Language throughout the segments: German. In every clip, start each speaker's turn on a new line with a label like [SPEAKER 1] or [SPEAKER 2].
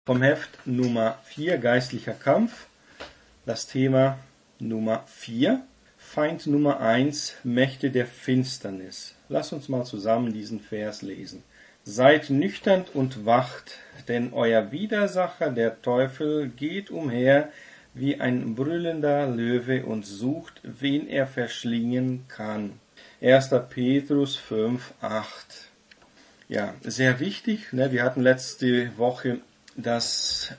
[SPEAKER 1] Vom Heft Nummer 4, Geistlicher Kampf, das Thema Nummer 4, Feind Nummer 1, Mächte der Finsternis. Lass uns mal zusammen diesen Vers lesen. Seid nüchtern und wacht, denn euer Widersacher, der Teufel, geht umher wie ein brüllender Löwe und sucht, wen er verschlingen kann. 1. Petrus 5, 8. Ja, sehr wichtig. Wir hatten letzte Woche das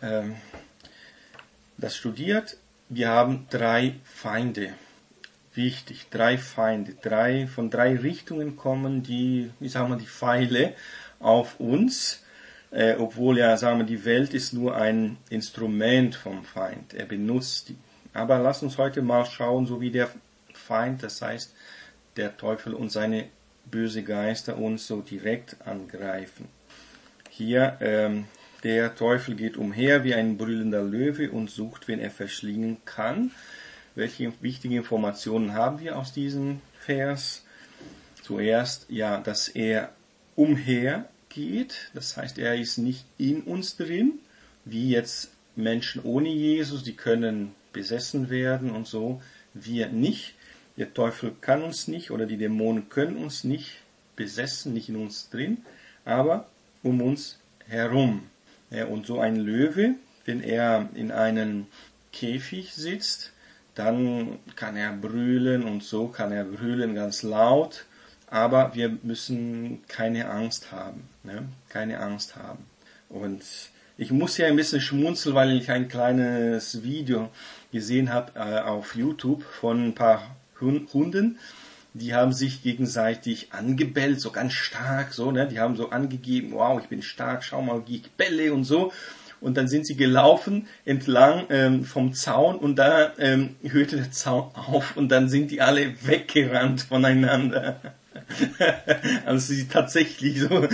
[SPEAKER 1] studiert. Wir haben 3 Feinde. Wichtig, 3 Feinde. Von 3 Richtungen kommen die Pfeile auf uns. Obwohl die Welt ist nur ein Instrument vom Feind. Er benutzt die. Aber lass uns heute mal schauen, so wie der Feind, das heißt der Teufel und seine böse Geister uns so direkt angreifen. Hier, der Teufel geht umher wie ein brüllender Löwe und sucht, wen er verschlingen kann. Welche wichtigen Informationen haben wir aus diesem Vers? Zuerst, dass er umher geht. Das heißt, er ist nicht in uns drin, wie jetzt Menschen ohne Jesus, die können besessen werden und so. Wir nicht. Der Teufel kann uns nicht oder die Dämonen können uns nicht besessen, nicht in uns drin, aber um uns herum. Ja, und so ein Löwe, wenn er in einem Käfig sitzt, dann kann er brüllen und so kann er brüllen ganz laut, aber wir müssen keine Angst haben. Ne? Keine Angst haben. Und ich muss ja ein bisschen schmunzeln, weil ich ein kleines Video gesehen habe auf YouTube von ein paar Hunden, die haben sich gegenseitig angebellt, so ganz stark, so, ne? Die haben so angegeben, wow, ich bin stark, schau mal, wie ich belle und so. Und dann sind sie gelaufen entlang vom Zaun und da hörte der Zaun auf und dann sind die alle weggerannt voneinander. Also sie tatsächlich so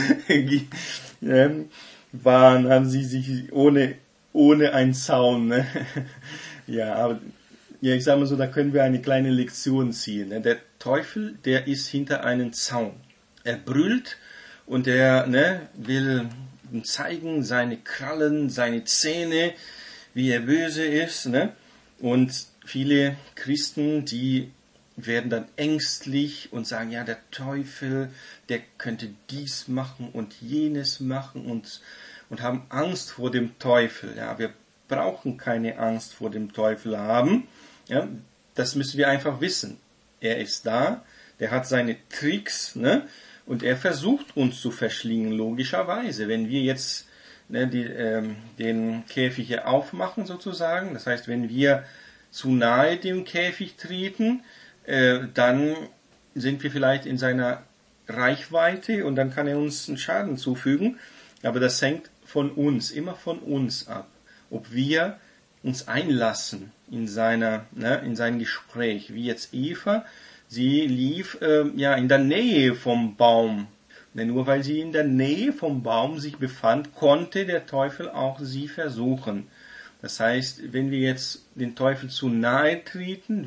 [SPEAKER 1] waren, haben sie sich ohne einen Zaun, ne? Ja, aber ich sage mal so, da können wir eine kleine Lektion ziehen. Der Teufel, der ist hinter einem Zaun. Er brüllt und er will zeigen, seine Krallen, seine Zähne, wie er böse ist. Ne? Und viele Christen, die werden dann ängstlich und sagen, ja, der Teufel, der könnte dies machen und jenes machen und haben Angst vor dem Teufel. Ja, wir brauchen keine Angst vor dem Teufel haben. Ja, das müssen wir einfach wissen. Er ist da, der hat seine Tricks, ne? Und er versucht uns zu verschlingen, logischerweise. Wenn wir jetzt den Käfig hier aufmachen, sozusagen, das heißt, wenn wir zu nahe dem Käfig treten, dann sind wir vielleicht in seiner Reichweite und dann kann er uns einen Schaden zufügen. Aber das hängt von uns, immer von uns ab, ob wir uns einlassen in sein Gespräch, wie jetzt Eva, sie lief in der Nähe vom Baum. Denn nur weil sie in der Nähe vom Baum sich befand, konnte der Teufel auch sie versuchen. Das heißt, wenn wir jetzt den Teufel zu nahe treten,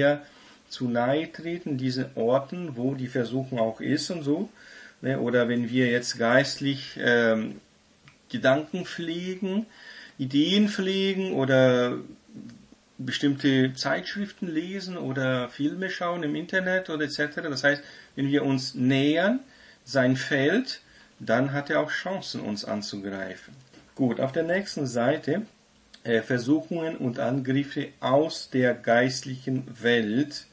[SPEAKER 1] diesen Orten, wo die Versuchung auch ist und so, oder wenn wir jetzt geistlich Gedanken pflegen, Ideen pflegen oder bestimmte Zeitschriften lesen oder Filme schauen im Internet oder etc. Das heißt, wenn wir uns nähern, sein Feld, dann hat er auch Chancen, uns anzugreifen. Gut, auf der nächsten Seite Versuchungen und Angriffe aus der geistlichen Welt.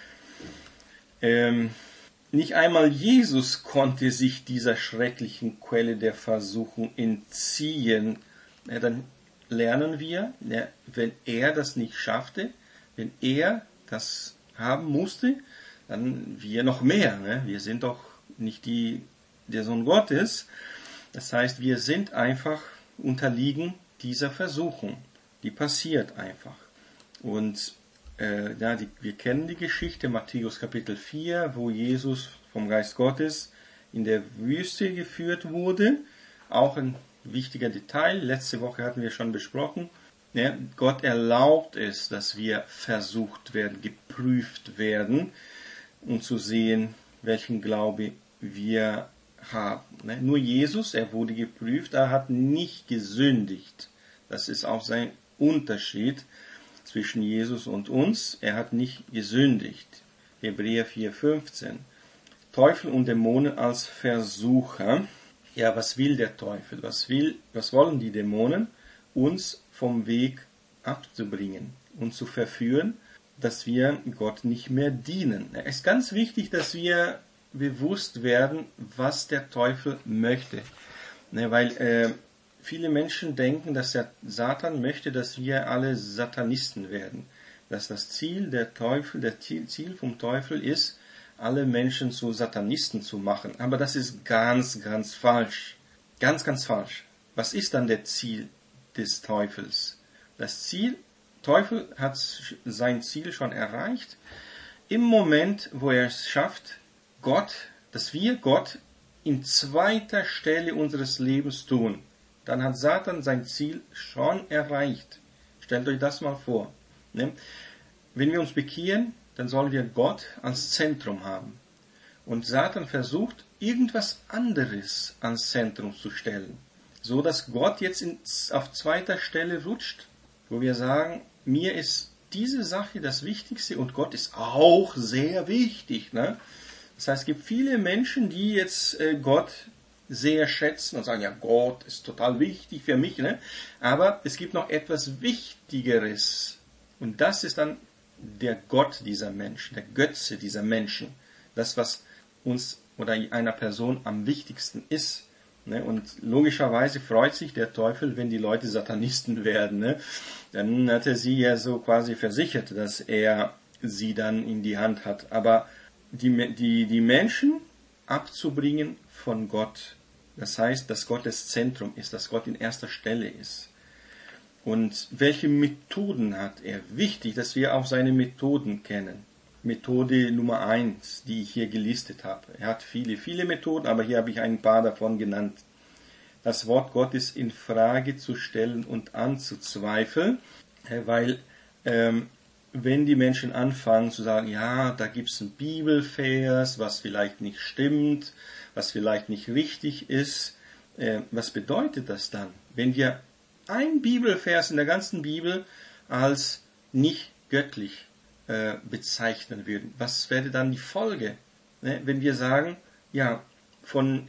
[SPEAKER 1] Nicht einmal Jesus konnte sich dieser schrecklichen Quelle der Versuchung entziehen. Dann lernen wir, wenn er das nicht schaffte, wenn er das haben musste, dann wir noch mehr. Ne? Wir sind doch nicht der Sohn Gottes. Das heißt, wir sind einfach unterliegen dieser Versuchung. Die passiert einfach. Und wir kennen die Geschichte, Matthäus Kapitel 4, wo Jesus vom Geist Gottes in der Wüste geführt wurde. Auch ein wichtiger Detail, letzte Woche hatten wir schon besprochen. Ja, Gott erlaubt es, dass wir versucht werden, geprüft werden, um zu sehen, welchen Glaube wir haben. Ne? Nur Jesus, er wurde geprüft, er hat nicht gesündigt. Das ist auch sein Unterschied zwischen Jesus und uns. Er hat nicht gesündigt. Hebräer 4,15. Teufel und Dämonen als Versucher. Ja, was will der Teufel? Was wollen die Dämonen? Uns vom Weg abzubringen und zu verführen, dass wir Gott nicht mehr dienen. Es ist ganz wichtig, dass wir bewusst werden, was der Teufel möchte. Weil viele Menschen denken, dass der Satan möchte, dass wir alle Satanisten werden. Dass das Ziel Ziel vom Teufel ist, alle Menschen zu Satanisten zu machen. Aber das ist ganz, ganz falsch. Ganz, ganz falsch. Was ist dann das Ziel des Teufels? Teufel hat sein Ziel schon erreicht. Im Moment, wo er es schafft, dass wir Gott in zweiter Stelle unseres Lebens tun, dann hat Satan sein Ziel schon erreicht. Stellt euch das mal vor. Ne? Wenn wir uns bekehren, dann sollen wir Gott als Zentrum haben. Und Satan versucht, irgendwas anderes ans Zentrum zu stellen, so dass Gott jetzt auf zweiter Stelle rutscht, wo wir sagen, mir ist diese Sache das Wichtigste und Gott ist auch sehr wichtig. Ne? Das heißt, es gibt viele Menschen, die jetzt Gott sehr schätzen und sagen, ja, Gott ist total wichtig für mich. Ne? Aber es gibt noch etwas Wichtigeres. Und das ist dann der Gott dieser Menschen, der Götze dieser Menschen. Das, was uns oder einer Person am wichtigsten ist. Ne? Und logischerweise freut sich der Teufel, wenn die Leute Satanisten werden. Ne? Dann hat er sie ja so quasi versichert, dass er sie dann in die Hand hat. Aber die Menschen abzubringen von Gott, das heißt, dass Gott das Zentrum ist, dass Gott in erster Stelle ist. Und welche Methoden hat er? Wichtig, dass wir auch seine Methoden kennen. Methode Nummer 1, die ich hier gelistet habe. Er hat viele, viele Methoden, aber hier habe ich ein paar davon genannt. Das Wort Gottes in Frage zu stellen und anzuzweifeln, weil wenn die Menschen anfangen zu sagen, ja, da gibt's einen Bibelvers, was vielleicht nicht stimmt, was vielleicht nicht richtig ist, was bedeutet das dann? Wenn wir ein Bibelvers in der ganzen Bibel als nicht göttlich bezeichnen würden. Was wäre dann die Folge? Ne? Wenn wir sagen, ja, von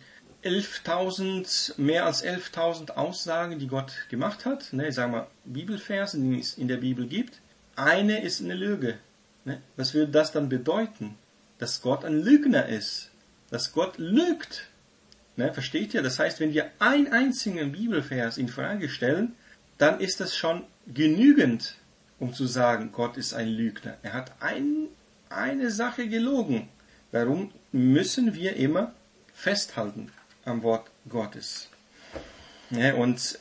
[SPEAKER 1] mehr als 11.000 Aussagen, die Gott gemacht hat, ne, sagen wir Bibelverse, die es in der Bibel gibt, eine ist eine Lüge. Ne? Was würde das dann bedeuten? Dass Gott ein Lügner ist. Dass Gott lügt. Ne? Versteht ihr? Das heißt, wenn wir einen einzigen Bibelvers in Frage stellen, dann ist das schon genügend, um zu sagen, Gott ist ein Lügner. Er hat eine Sache gelogen. Darum müssen wir immer festhalten am Wort Gottes. Ja, und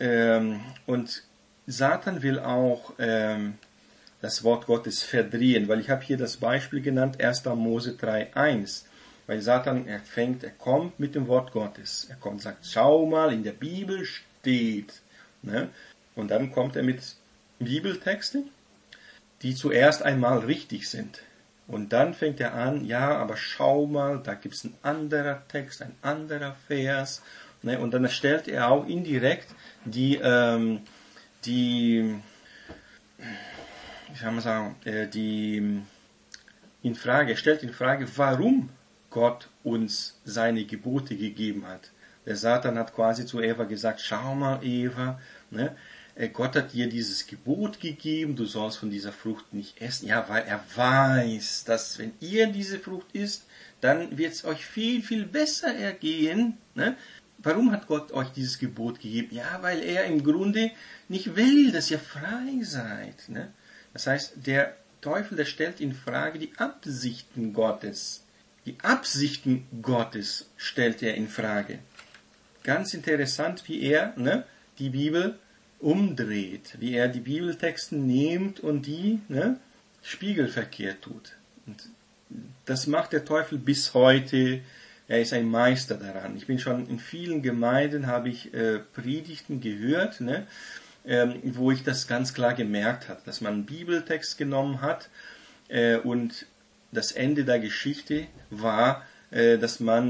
[SPEAKER 1] Satan will auch das Wort Gottes verdrehen, weil ich habe hier das Beispiel genannt, 1. Mose 3,1. Weil Satan, er kommt mit dem Wort Gottes. Er kommt und sagt, schau mal, in der Bibel steht. Ne? Und dann kommt er mit Bibeltexten, die zuerst einmal richtig sind. Und dann fängt er an, ja, aber schau mal, da gibt es ein anderer Text, ein anderer Vers. Ne? Und dann stellt er auch indirekt die stellt in Frage, warum Gott uns seine Gebote gegeben hat. Der Satan hat quasi zu Eva gesagt, schau mal Eva, ne? Gott hat dir dieses Gebot gegeben, du sollst von dieser Frucht nicht essen. Ja, weil er weiß, dass wenn ihr diese Frucht isst, dann wird es euch viel, viel besser ergehen. Ne? Warum hat Gott euch dieses Gebot gegeben? Ja, weil er im Grunde nicht will, dass ihr frei seid. Ne? Das heißt, der Teufel, der stellt in Frage die Absichten Gottes. Die Absichten Gottes stellt er in Frage. Ganz interessant, wie er die Bibel umdreht, wie er die Bibeltexte nimmt und die spiegelverkehrt tut. Und das macht der Teufel bis heute. Er ist ein Meister daran. Ich bin schon in vielen Gemeinden, habe ich Predigten gehört, wo ich das ganz klar gemerkt habe, dass man einen Bibeltext genommen hat und das Ende der Geschichte war, dass man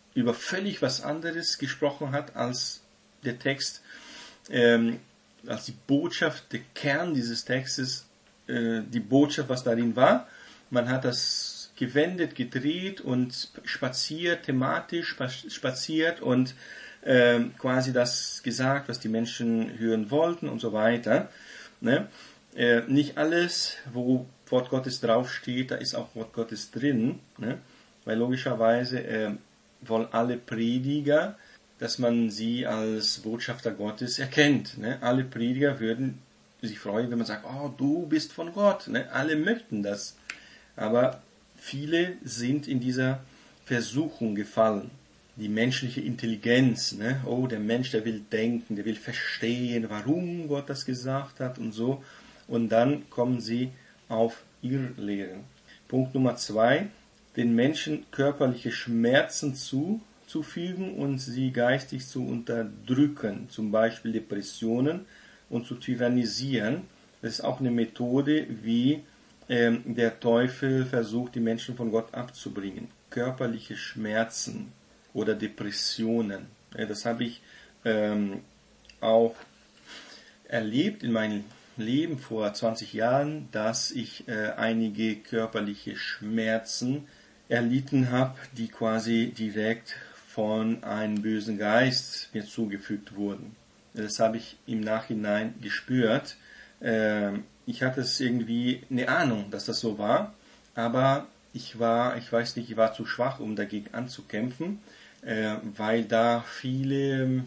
[SPEAKER 1] über völlig was anderes gesprochen hat als der Text, als die Botschaft, der Kern dieses Textes, die Botschaft, was darin war. Man hat das gewendet, gedreht und spaziert, thematisch spaziert und quasi das gesagt, was die Menschen hören wollten und so weiter. Ne? Nicht alles, wo Wort Gottes draufsteht, da ist auch Wort Gottes drin, ne? Weil logischerweise wollen alle Prediger, dass man sie als Botschafter Gottes erkennt. Ne? Alle Prediger würden sich freuen, wenn man sagt, oh, du bist von Gott. Ne? Alle möchten das. Aber viele sind in dieser Versuchung gefallen. Die menschliche Intelligenz, ne? Oh, der Mensch, der will denken, der will verstehen, warum Gott das gesagt hat und so. Und dann kommen sie auf Irrlehren. Punkt Nummer 2, den Menschen körperliche Schmerzen zuzufügen und sie geistig zu unterdrücken, zum Beispiel Depressionen und zu tyrannisieren. Das ist auch eine Methode, wie der Teufel versucht, die Menschen von Gott abzubringen. Körperliche Schmerzen oder Depressionen. Das habe ich auch erlebt in meinem Leben vor 20 Jahren, dass ich einige körperliche Schmerzen erlitten habe, die quasi direkt von einem bösen Geist mir zugefügt wurden. Das habe ich im Nachhinein gespürt. Ich hatte es irgendwie eine Ahnung, dass das so war, aber ich war zu schwach, um dagegen anzukämpfen, weil da viele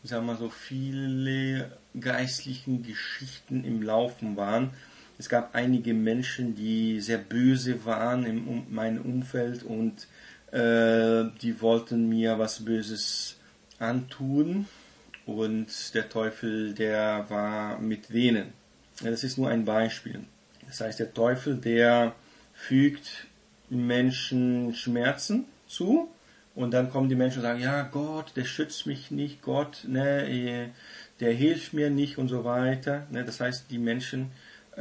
[SPEAKER 1] geistlichen Geschichten im Laufen waren. Es gab einige Menschen, die sehr böse waren in meinem Umfeld und die wollten mir was Böses antun und der Teufel, der war mit denen. Das ist nur ein Beispiel. Das heißt, der Teufel, der fügt Menschen Schmerzen zu und dann kommen die Menschen und sagen, ja, Gott, der schützt mich nicht, Gott, ne, der hilft mir nicht und so weiter. Ne, das heißt, die Menschen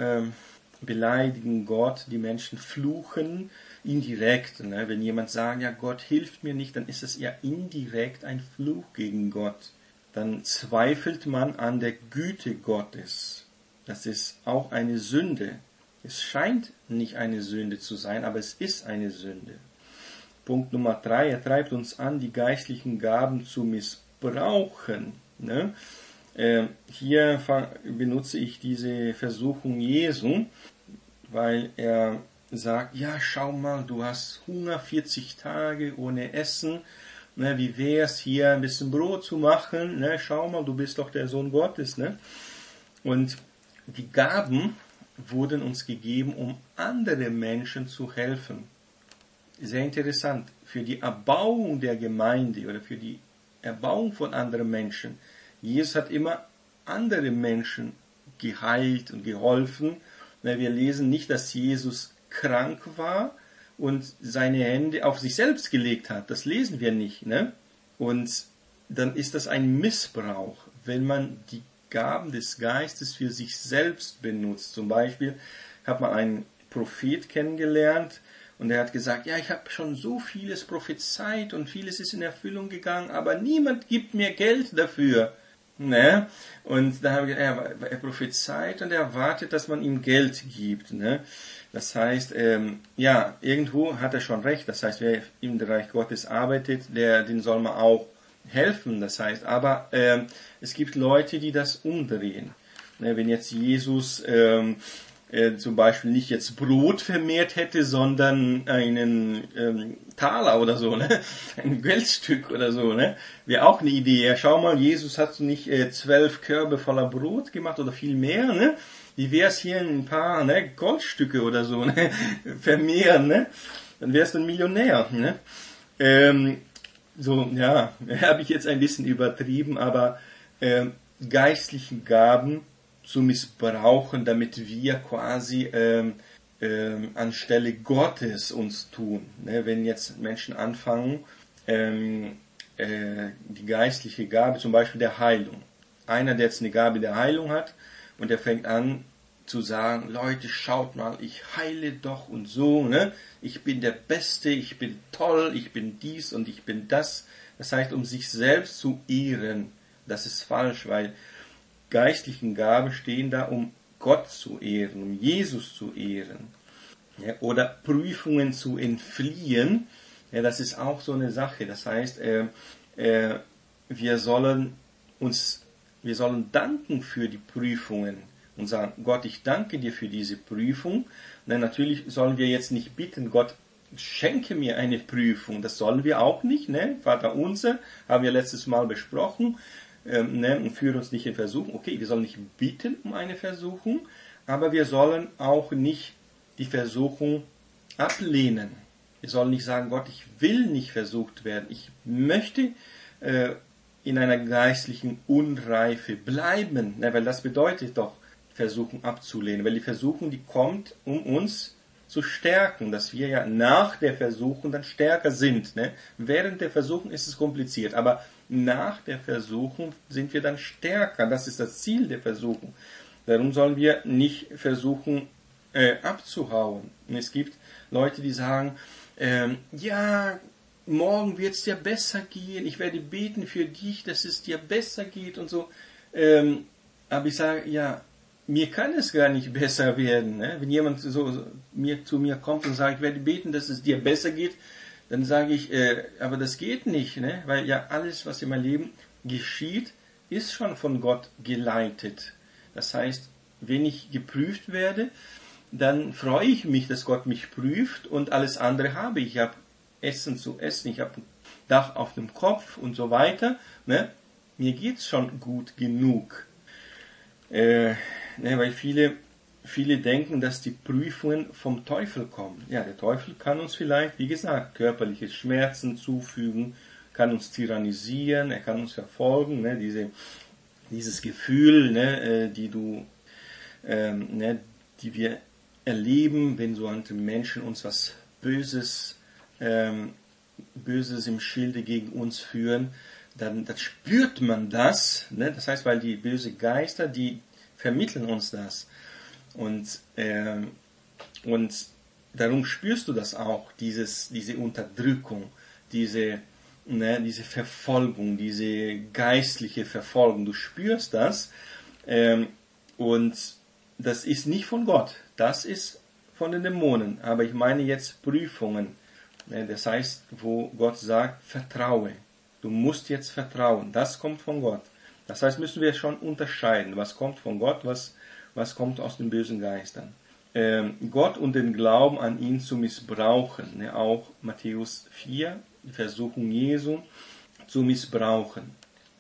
[SPEAKER 1] beleidigen Gott, die Menschen fluchen indirekt. Ne? Wenn jemand sagt, ja, Gott hilft mir nicht, dann ist es ja indirekt ein Fluch gegen Gott. Dann zweifelt man an der Güte Gottes. Das ist auch eine Sünde. Es scheint nicht eine Sünde zu sein, aber es ist eine Sünde. Punkt Nummer 3, er treibt uns an, die geistlichen Gaben zu missbrauchen. Ne? Hier benutze ich diese Versuchung Jesu, weil er sagt, ja, schau mal, du hast Hunger, 40 Tage ohne Essen, ne, wie wär's hier ein bisschen Brot zu machen, ne, schau mal, du bist doch der Sohn Gottes, ne? Und die Gaben wurden uns gegeben, um andere Menschen zu helfen. Sehr interessant, für die Erbauung der Gemeinde oder für die Erbauung von anderen Menschen. Jesus hat immer andere Menschen geheilt und geholfen. Wir lesen nicht, dass Jesus krank war und seine Hände auf sich selbst gelegt hat. Das lesen wir nicht. Ne? Und dann ist das ein Missbrauch, wenn man die Gaben des Geistes für sich selbst benutzt. Zum Beispiel hat man einen Prophet kennengelernt und er hat gesagt, ja, ich habe schon so vieles prophezeit und vieles ist in Erfüllung gegangen, aber niemand gibt mir Geld dafür. Ne? Und da habe ich gesagt, er prophezeit und er erwartet, dass man ihm Geld gibt. Ne? Das heißt, ja, irgendwo hat er schon recht. Das heißt, wer im Bereich Gottes arbeitet, den soll man auch helfen. Das heißt, aber es gibt Leute, die das umdrehen. Ne? Wenn jetzt Jesus zum Beispiel nicht jetzt Brot vermehrt hätte, sondern einen Taler oder so, ne? Ein Geldstück oder so, ne? Wäre auch eine Idee. Ja, schau mal, Jesus hat nicht 12 Körbe voller Brot gemacht oder viel mehr, ne? Wie wär's hier ein paar Goldstücke oder so, ne? Vermehren, ne? Dann wärst du ein Millionär, ne? So, ja, habe ich jetzt ein bisschen übertrieben, aber geistlichen Gaben zu missbrauchen, damit wir quasi anstelle Gottes uns tun. Ne? Wenn jetzt Menschen anfangen, die geistliche Gabe, zum Beispiel der Heilung. Einer, der jetzt eine Gabe der Heilung hat und der fängt an, zu sagen, Leute, schaut mal, ich heile doch und so, ne? Ich bin der Beste, ich bin toll, ich bin dies und ich bin das. Das heißt, um sich selbst zu ehren. Das ist falsch, weil geistlichen Gaben stehen da, um Gott zu ehren, um Jesus zu ehren. Ja, oder Prüfungen zu entfliehen. Ja, das ist auch so eine Sache. Das heißt, wir sollen danken für die Prüfungen und sagen, Gott, ich danke dir für diese Prüfung. Und natürlich sollen wir jetzt nicht bitten, Gott, schenke mir eine Prüfung. Das sollen wir auch nicht. Ne? Vater unser, haben wir letztes Mal besprochen. Und führe uns nicht in Versuchung. Okay, wir sollen nicht bitten um eine Versuchung, aber wir sollen auch nicht die Versuchung ablehnen. Wir sollen nicht sagen, Gott, ich will nicht versucht werden. Ich möchte in einer geistlichen Unreife bleiben. Ne? Weil das bedeutet doch, Versuchung abzulehnen. Weil die Versuchung, die kommt, um uns zu stärken, dass wir ja nach der Versuchung dann stärker sind. Ne? Während der Versuchung ist es kompliziert, aber nach der Versuchung sind wir dann stärker. Das ist das Ziel der Versuchung. Darum sollen wir nicht versuchen abzuhauen. Und es gibt Leute, die sagen, ja, morgen wird es dir besser gehen, ich werde beten für dich, dass es dir besser geht und so. Aber ich sage, ja, mir kann es gar nicht besser werden. Ne? Wenn jemand zu mir kommt und sagt, ich werde beten, dass es dir besser geht, dann sage ich, aber das geht nicht, ne? Weil ja alles, was in meinem Leben geschieht, ist schon von Gott geleitet. Das heißt, wenn ich geprüft werde, dann freue ich mich, dass Gott mich prüft und alles andere habe. Ich habe Essen zu essen, ich habe ein Dach auf dem Kopf und so weiter. Ne? Mir geht's schon gut genug. Weil viele denken, dass die Prüfungen vom Teufel kommen. Ja, der Teufel kann uns vielleicht, wie gesagt, körperliche Schmerzen zufügen, kann uns tyrannisieren, er kann uns verfolgen. Ne? Dieses Gefühl, ne, die wir erleben, wenn so andere Menschen uns was Böses im Schilde gegen uns führen, dann spürt man das. Ne? Das heißt, weil die bösen Geister, die vermitteln uns das. Und darum spürst du das auch, diese Unterdrückung, diese Verfolgung, diese geistliche Verfolgung. Du spürst das. Und das ist nicht von Gott. Das ist von den Dämonen. Aber ich meine jetzt Prüfungen. Das heißt, wo Gott sagt, vertraue. Du musst jetzt vertrauen. Das kommt von Gott. Das heißt, müssen wir schon unterscheiden, was kommt von Gott, was kommt aus den bösen Geistern. Gott und den Glauben an ihn zu missbrauchen. Auch Matthäus 4, die Versuchung Jesu zu missbrauchen.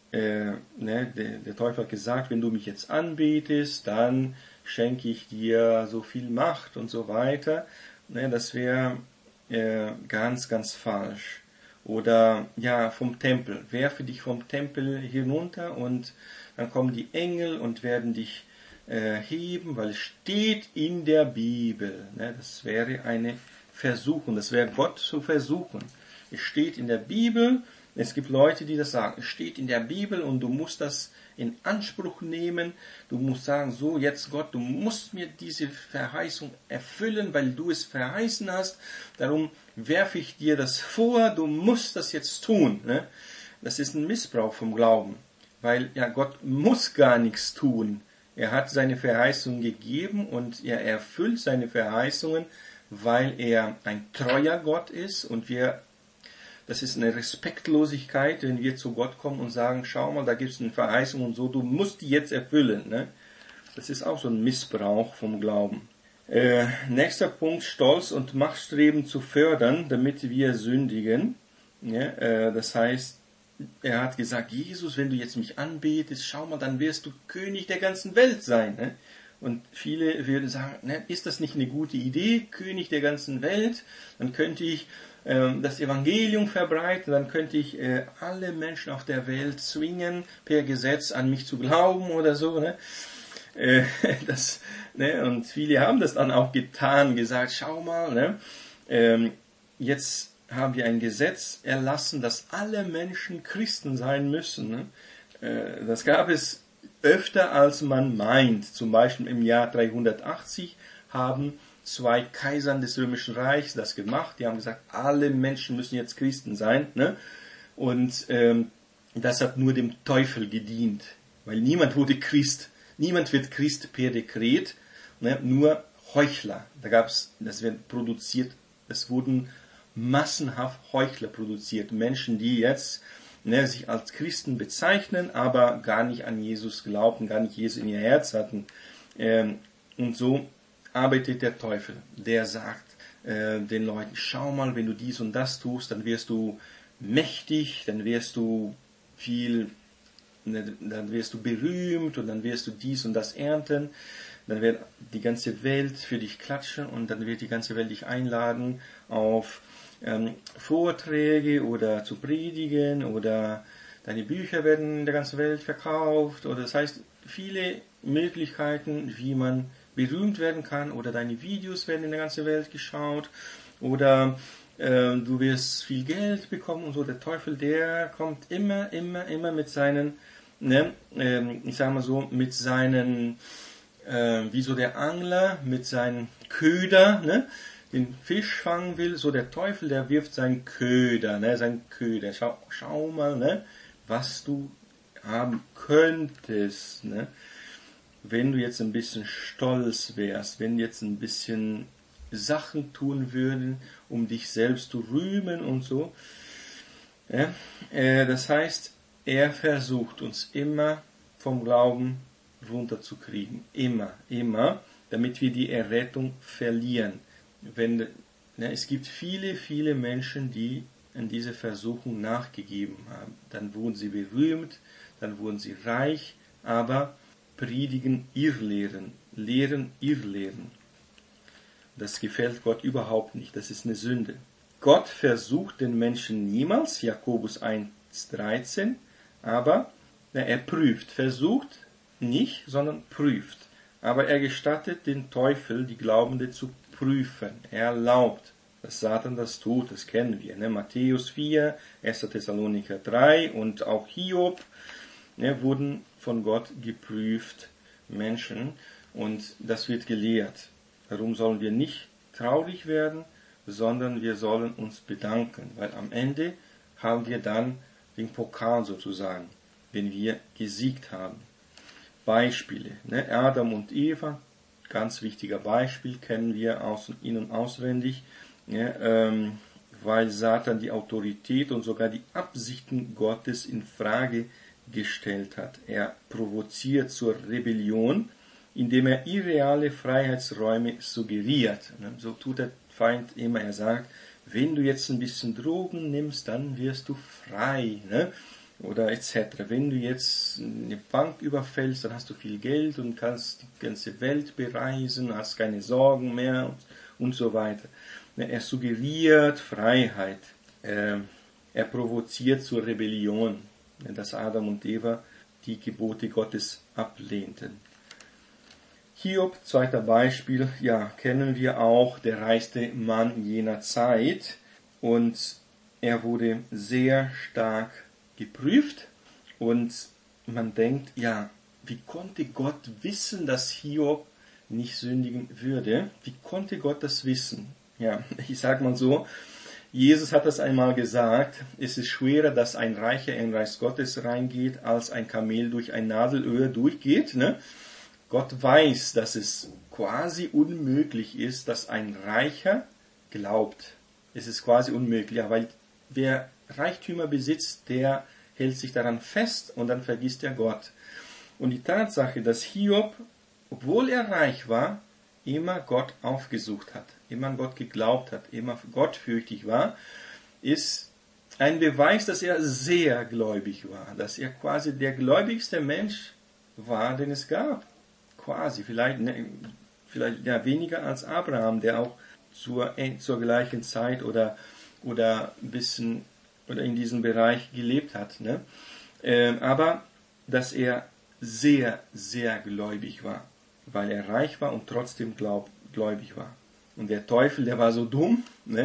[SPEAKER 1] Der Teufel hat gesagt, wenn du mich jetzt anbetest, dann schenke ich dir so viel Macht und so weiter. Das wäre ganz, ganz falsch. Oder ja, vom Tempel. Werfe dich vom Tempel hinunter und dann kommen die Engel und werden dich heben, weil es steht in der Bibel. Das wäre eine Versuchung. Das wäre Gott zu versuchen. Es steht in der Bibel. Es gibt Leute, die das sagen. Es steht in der Bibel und du musst das in Anspruch nehmen. Du musst sagen, so jetzt Gott, du musst mir diese Verheißung erfüllen, weil du es verheißen hast. Darum werfe ich dir das vor, du musst das jetzt tun. Ne? Das ist ein Missbrauch vom Glauben, weil ja Gott muss gar nichts tun. Er hat seine Verheißung gegeben und er erfüllt seine Verheißungen, weil er ein treuer Gott ist und das ist eine Respektlosigkeit, wenn wir zu Gott kommen und sagen, schau mal, da gibt es eine Verheißung und so, du musst die jetzt erfüllen. Ne? Das ist auch so ein Missbrauch vom Glauben. Nächster Punkt, Stolz und Machtstreben zu fördern, damit wir sündigen. Ja, das heißt, er hat gesagt, Jesus, wenn du jetzt mich anbetest, schau mal, dann wirst du König der ganzen Welt sein. Ne? Und viele würden sagen, ne, ist das nicht eine gute Idee, König der ganzen Welt? Dann könnte ich das Evangelium verbreiten, dann könnte ich alle Menschen auf der Welt zwingen, per Gesetz an mich zu glauben oder so. Ne? Und viele haben das dann auch getan, gesagt, schau mal, ne? Jetzt haben wir ein Gesetz erlassen, dass alle Menschen Christen sein müssen. Ne? Das gab es öfter als man meint. Zum Beispiel im Jahr 380 haben 2 Kaisern des Römischen Reichs das gemacht. Die haben gesagt, alle Menschen müssen jetzt Christen sein. Ne? Und das hat nur dem Teufel gedient, weil niemand wurde Christ. Niemand wird Christ per Dekret, ne? Nur Heuchler. Das wird produziert, es wurden massenhaft Heuchler produziert. Menschen, die jetzt sich als Christen bezeichnen, aber gar nicht an Jesus glaubten, gar nicht Jesus in ihr Herz hatten. Und so arbeitet der Teufel. Der sagt den Leuten, schau mal, wenn du dies und das tust, dann wirst du mächtig, dann wirst du berühmt und dann wirst du dies und das ernten. Dann wird die ganze Welt für dich klatschen und dann wird die ganze Welt dich einladen auf Vorträge oder zu predigen oder deine Bücher werden in der ganzen Welt verkauft oder das heißt viele Möglichkeiten, wie man berühmt werden kann oder deine Videos werden in der ganzen Welt geschaut oder du wirst viel Geld bekommen und so. Der Teufel, der kommt immer mit seinen, ich sag mal so, mit seinen, wie so der Angler mit seinen Köder, den Fisch fangen will, so der Teufel, der wirft seinen Köder, sein Köder. Schau mal, was du haben könntest, wenn du jetzt ein bisschen stolz wärst, wenn du jetzt ein bisschen Sachen tun würden, um dich selbst zu rühmen und so. Ja, das heißt, er versucht uns immer vom Glauben runterzukriegen. Immer, damit wir die Errettung verlieren. Es gibt viele Menschen, die an diese Versuchung nachgegeben haben. Dann wurden sie berühmt, dann wurden sie reich, aber predigen Irrlehren, lehren Irrlehren. Das gefällt Gott überhaupt nicht, das ist eine Sünde. Gott versucht den Menschen niemals, Jakobus 1,13, aber er prüft, versucht nicht, sondern prüft. Aber er gestattet den Teufel, die Glaubende zu prüfen. Er erlaubt, dass Satan das tut, das kennen wir. Matthäus 4, 1. Thessalonicher 3 und auch Hiob wurden von Gott geprüft, Menschen, und das wird gelehrt. Darum sollen wir nicht traurig werden, sondern wir sollen uns bedanken, weil am Ende haben wir dann den Pokal sozusagen, wenn wir gesiegt haben. Beispiele, Adam und Eva, ganz wichtiger Beispiel, kennen wir in- und auswendig, weil Satan die Autorität und sogar die Absichten Gottes in Frage gestellt hat. Er provoziert zur Rebellion, indem er irreale Freiheitsräume suggeriert. So tut der Feind immer, er sagt, wenn du jetzt ein bisschen Drogen nimmst, dann wirst du frei, oder etc. Wenn du jetzt eine Bank überfällst, dann hast du viel Geld und kannst die ganze Welt bereisen, hast keine Sorgen mehr und so weiter. Er suggeriert Freiheit, er provoziert zur Rebellion, dass Adam und Eva die Gebote Gottes ablehnten. Hiob, zweiter Beispiel, kennen wir auch, der reichste Mann jener Zeit und er wurde sehr stark geprüft und man denkt, wie konnte Gott wissen, dass Hiob nicht sündigen würde? Wie konnte Gott das wissen? Ich sag mal so, Jesus hat das einmal gesagt, es ist schwerer, dass ein Reicher in Reich Gottes reingeht, als ein Kamel durch ein Nadelöhr durchgeht, Gott weiß, dass es quasi unmöglich ist, dass ein Reicher glaubt. Es ist quasi unmöglich, weil wer Reichtümer besitzt, der hält sich daran fest und dann vergisst er Gott. Und die Tatsache, dass Hiob, obwohl er reich war, immer Gott aufgesucht hat, immer an Gott geglaubt hat, immer gottfürchtig war, ist ein Beweis, dass er sehr gläubig war, dass er quasi der gläubigste Mensch war, den es gab. Quasi, vielleicht weniger als Abraham, der auch zur gleichen Zeit oder ein bisschen oder in diesem Bereich gelebt hat. Aber dass er sehr, sehr gläubig war, weil er reich war und trotzdem gläubig war. Und der Teufel, der war so dumm,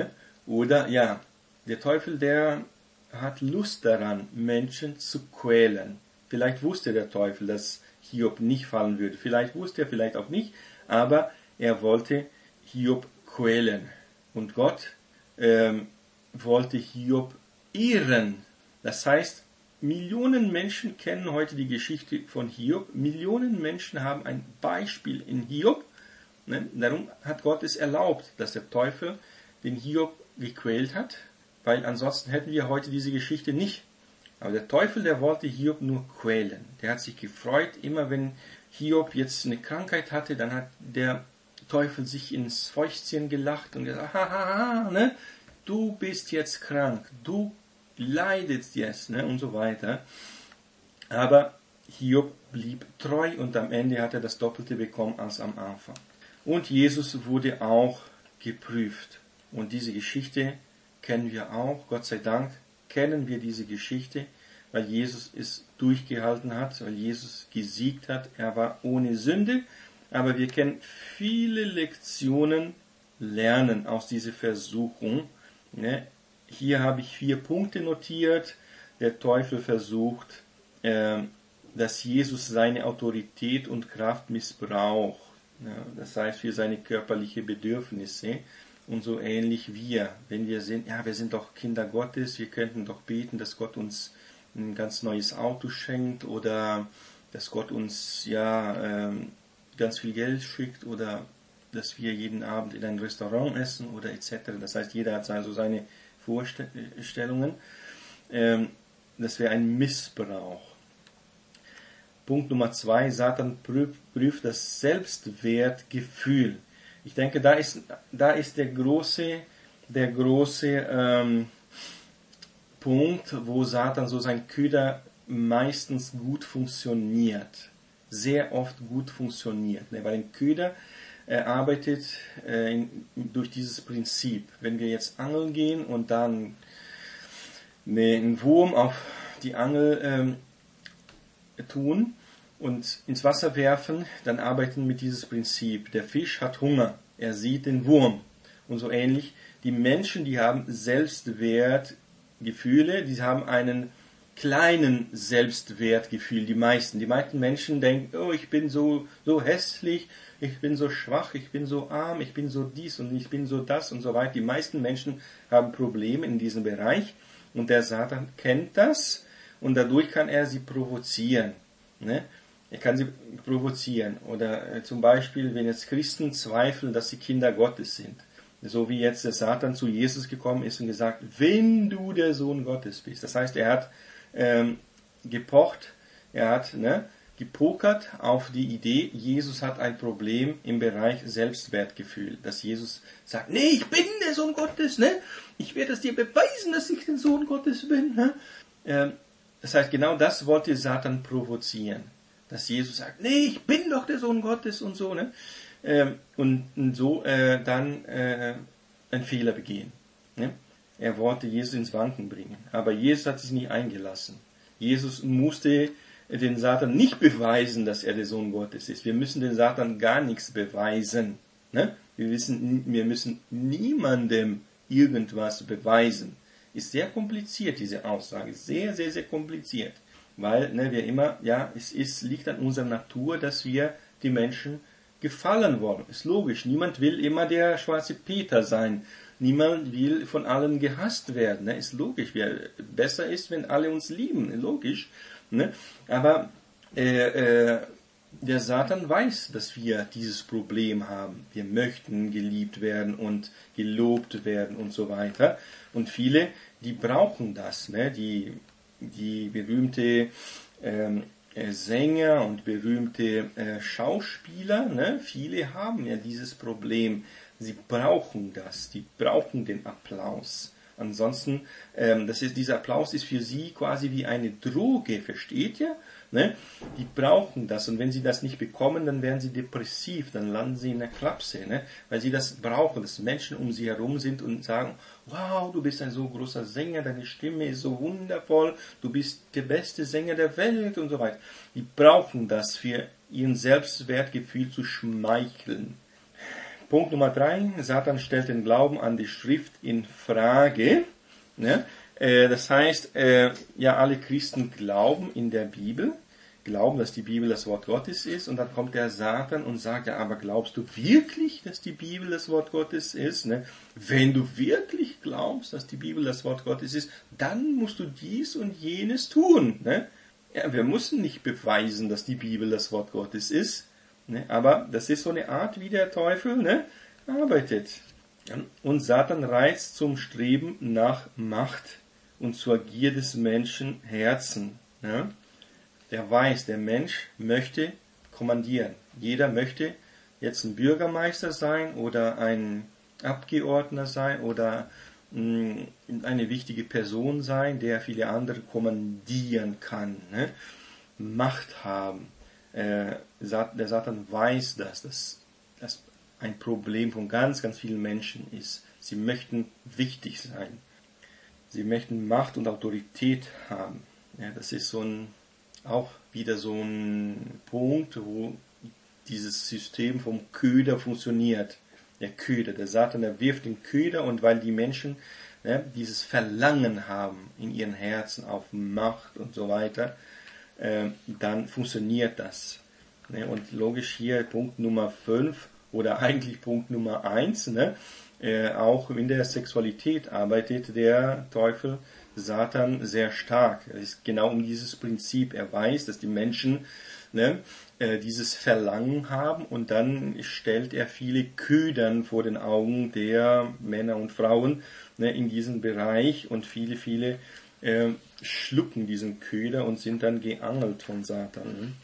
[SPEAKER 1] der Teufel, der hat Lust daran, Menschen zu quälen. Vielleicht wusste der Teufel, dass Hiob nicht fallen würde. Vielleicht wusste er, vielleicht auch nicht, aber er wollte Hiob quälen. Und Gott wollte Hiob ehren. Das heißt, Millionen Menschen kennen heute die Geschichte von Hiob. Millionen Menschen haben ein Beispiel in Hiob. Ne? Darum hat Gott es erlaubt, dass der Teufel den Hiob gequält hat, weil ansonsten hätten wir heute diese Geschichte nicht. Aber der Teufel, der wollte Hiob nur quälen. Der hat sich gefreut, immer wenn Hiob jetzt eine Krankheit hatte, dann hat der Teufel sich ins Fäustchen gelacht und gesagt, hahaha, ne? Du bist jetzt krank, du leidest jetzt, ne? Und so weiter. Aber Hiob blieb treu und am Ende hat er das Doppelte bekommen als am Anfang. Und Jesus wurde auch geprüft. Und diese Geschichte kennen wir auch, Gott sei Dank kennen wir diese Geschichte, weil Jesus es durchgehalten hat, weil Jesus gesiegt hat. Er war ohne Sünde, aber wir können viele Lektionen lernen aus dieser Versuchung. Hier habe ich 4 Punkte notiert. Der Teufel versucht, dass Jesus seine Autorität und Kraft missbraucht. Das heißt, für seine körperlichen Bedürfnisse. Und so ähnlich wir, wenn wir sind, ja, wir sind doch Kinder Gottes, wir könnten doch beten, dass Gott uns ein ganz neues Auto schenkt oder dass Gott uns ganz viel Geld schickt oder dass wir jeden Abend in ein Restaurant essen oder etc. Das heißt, jeder hat also seine Vorstellungen. Das wäre ein Missbrauch. Punkt Nummer 2, Satan prüft das Selbstwertgefühl. Ich denke, da ist der große Punkt, wo Satan so sein Köder meistens gut funktioniert. Sehr oft gut funktioniert. Weil ein Köder arbeitet durch dieses Prinzip. Wenn wir jetzt angeln gehen und dann einen Wurm auf die Angel tun und ins Wasser werfen, dann arbeiten mit dieses Prinzip. Der Fisch hat Hunger, er sieht den Wurm. Und so ähnlich, die Menschen, die haben Selbstwertgefühle, die haben einen kleinen Selbstwertgefühl, die meisten. Die meisten Menschen denken, oh, ich bin so hässlich, ich bin so schwach, ich bin so arm, ich bin so dies und ich bin so das und so weiter. Die meisten Menschen haben Probleme in diesem Bereich und der Satan kennt das und dadurch kann er sie provozieren. Ne? Er kann sie provozieren. Oder zum Beispiel, wenn jetzt Christen zweifeln, dass sie Kinder Gottes sind. So wie jetzt der Satan zu Jesus gekommen ist und gesagt, wenn du der Sohn Gottes bist. Das heißt, er hat gepocht, er hat gepokert auf die Idee, Jesus hat ein Problem im Bereich Selbstwertgefühl. Dass Jesus sagt, nee, ich bin der Sohn Gottes, ne? Ich werde es dir beweisen, dass ich der Sohn Gottes bin. Ne? Das heißt, genau das wollte Satan provozieren. Dass Jesus sagt, nee, ich bin doch der Sohn Gottes und so, ne? Und so dann einen Fehler begehen. Ne? Er wollte Jesus ins Wanken bringen. Aber Jesus hat sich nicht eingelassen. Jesus musste den Satan nicht beweisen, dass er der Sohn Gottes ist. Wir müssen den Satan gar nichts beweisen. Ne? Wir müssen niemandem irgendwas beweisen. Ist sehr kompliziert, diese Aussage. Sehr, sehr, sehr kompliziert. Weil wir immer, es liegt an unserer Natur, dass wir die Menschen gefallen wollen. Ist logisch. Niemand will immer der schwarze Peter sein. Niemand will von allen gehasst werden. Ne? Ist logisch. Besser ist, wenn alle uns lieben. Logisch. Ne? Aber der Satan weiß, dass wir dieses Problem haben. Wir möchten geliebt werden und gelobt werden und so weiter. Und viele, die brauchen das. Ne? Die berühmte Sänger und berühmte Schauspieler, ne? Viele haben ja dieses Problem. Sie brauchen das, die brauchen den Applaus. Ansonsten, dieser Applaus ist für sie quasi wie eine Droge, versteht ihr? Ne? Die brauchen das und wenn sie das nicht bekommen, dann werden sie depressiv, dann landen sie in der Klapse, ne? Weil sie das brauchen, dass Menschen um sie herum sind und sagen, wow, du bist ein so großer Sänger, deine Stimme ist so wundervoll, du bist der beste Sänger der Welt und so weiter. Die brauchen das für ihren Selbstwertgefühl zu schmeicheln. Punkt Nummer 3, Satan stellt den Glauben an die Schrift in Frage. Ne? Das heißt, alle Christen glauben in der Bibel. glauben, dass die Bibel das Wort Gottes ist, und dann kommt der Satan und sagt, ja, aber glaubst du wirklich, dass die Bibel das Wort Gottes ist? Ne? Wenn du wirklich glaubst, dass die Bibel das Wort Gottes ist, dann musst du dies und jenes tun. Ne? Ja, wir müssen nicht beweisen, dass die Bibel das Wort Gottes ist, ne? Aber das ist so eine Art, wie der Teufel, ne, arbeitet. Und Satan reizt zum Streben nach Macht und zur Gier des Menschen Herzen. Ja? Der weiß, der Mensch möchte kommandieren. Jeder möchte jetzt ein Bürgermeister sein oder ein Abgeordneter sein oder eine wichtige Person sein, der viele andere kommandieren kann, ne? Macht haben. Der Satan weiß, dass das ein Problem von ganz, ganz vielen Menschen ist. Sie möchten wichtig sein. Sie möchten Macht und Autorität haben. Ja, das ist auch wieder so ein Punkt, wo dieses System vom Köder funktioniert. Der Köder, der Satan, der wirft den Köder, und weil die Menschen dieses Verlangen haben in ihren Herzen auf Macht und so weiter, dann funktioniert das. Und logisch hier Punkt Nummer 5 oder eigentlich Punkt Nummer 1, auch in der Sexualität arbeitet der Teufel, Satan, sehr stark. Es ist genau um dieses Prinzip. Er weiß, dass die Menschen dieses Verlangen haben, und dann stellt er viele Ködern vor den Augen der Männer und Frauen in diesem Bereich, und viele schlucken diesen Köder und sind dann geangelt von Satan.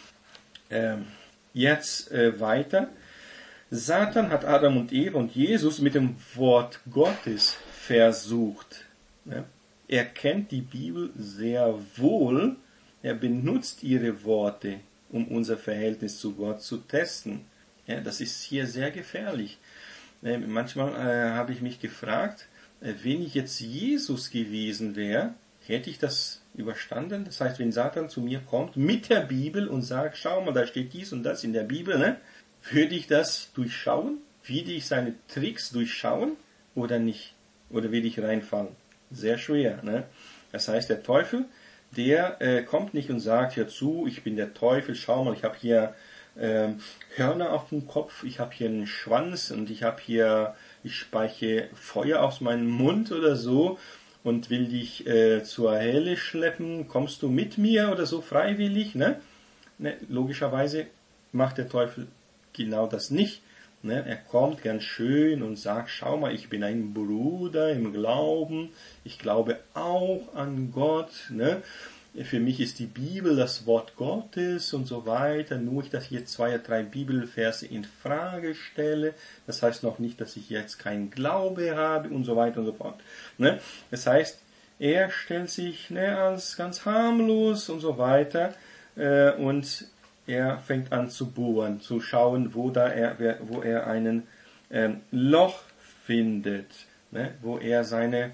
[SPEAKER 1] Jetzt weiter. Satan hat Adam und Eva und Jesus mit dem Wort Gottes versucht. Er kennt die Bibel sehr wohl. Er benutzt ihre Worte, um unser Verhältnis zu Gott zu testen. Ja, das ist hier sehr gefährlich. Manchmal habe ich mich gefragt, wenn ich jetzt Jesus gewesen wäre, hätte ich das überstanden? Das heißt, wenn Satan zu mir kommt mit der Bibel und sagt, schau mal, da steht dies und das in der Bibel, würde ich das durchschauen? Würde ich seine Tricks durchschauen oder nicht? Oder will ich reinfallen? Sehr schwer. Das heißt, der Teufel, der kommt nicht und sagt, hör zu, ich bin der Teufel, schau mal, ich habe hier Hörner auf dem Kopf, ich habe hier einen Schwanz und ich speiche Feuer aus meinem Mund oder so und will dich zur Hölle schleppen, kommst du mit mir oder so freiwillig? Logischerweise macht der Teufel genau das nicht. Er kommt ganz schön und sagt, schau mal, ich bin ein Bruder im Glauben, ich glaube auch an Gott, für mich ist die Bibel das Wort Gottes und so weiter, nur dass ich jetzt 2 oder 3 Bibelverse in Frage stelle, das heißt noch nicht, dass ich jetzt keinen Glaube habe und so weiter und so fort. Das heißt, er stellt sich als ganz harmlos und so weiter, und er fängt an zu bohren, zu schauen, wo er einen Loch findet, wo er seinen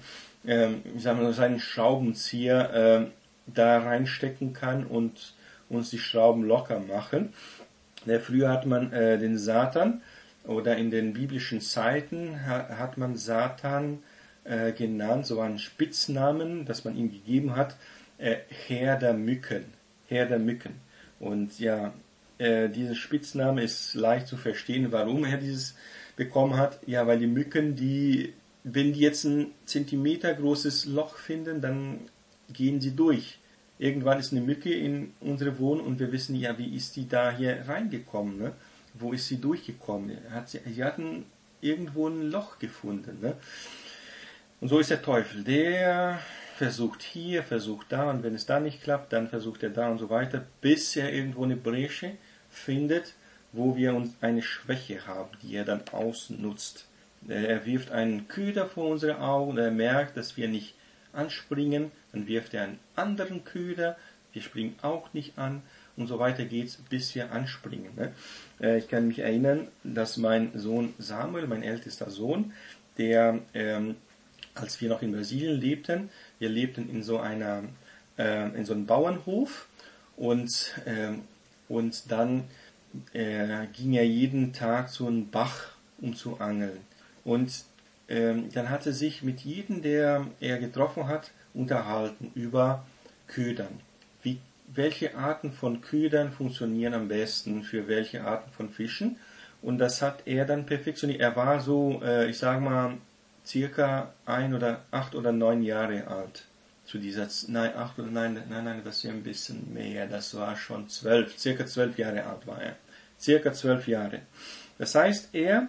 [SPEAKER 1] Schraubenzieher da reinstecken kann und uns die Schrauben locker machen. Früher hat man den Satan, oder in den biblischen Zeiten hat man Satan genannt, so einen Spitznamen, das man ihm gegeben hat, Herr der Mücken. Herr der Mücken. Und ja, dieser Spitzname ist leicht zu verstehen, warum er dieses bekommen hat. Ja, weil die Mücken, wenn die jetzt ein Zentimeter großes Loch finden, dann gehen sie durch. Irgendwann ist eine Mücke in unsere Wohnung und wir wissen ja, wie ist die da hier reingekommen? Wo ist sie durchgekommen? Sie hatten irgendwo ein Loch gefunden. Und so ist der Teufel. Der versucht hier, versucht da, und wenn es da nicht klappt, dann versucht er da und so weiter, bis er irgendwo eine Bresche findet, wo wir uns eine Schwäche haben, die er dann ausnutzt. Er wirft einen Köder vor unsere Augen, er merkt, dass wir nicht anspringen, dann wirft er einen anderen Köder, wir springen auch nicht an, und so weiter geht's, bis wir anspringen. Ich kann mich erinnern, dass mein Sohn Samuel, mein ältester Sohn, der, als wir noch in Brasilien lebten, wir lebten in so einem Bauernhof, und dann ging er jeden Tag zu einem Bach, um zu angeln. Und dann hat er sich mit jedem, der er getroffen hat, unterhalten über Ködern. welche Arten von Ködern funktionieren am besten für welche Arten von Fischen. Und das hat er dann perfektioniert. Er war so, ich sage mal, circa 8 oder 9 Jahre alt. Zu dieser, nein, das ist ja ein bisschen mehr. Das war schon 12, circa 12 Jahre alt war er. Circa 12 Jahre. Das heißt, er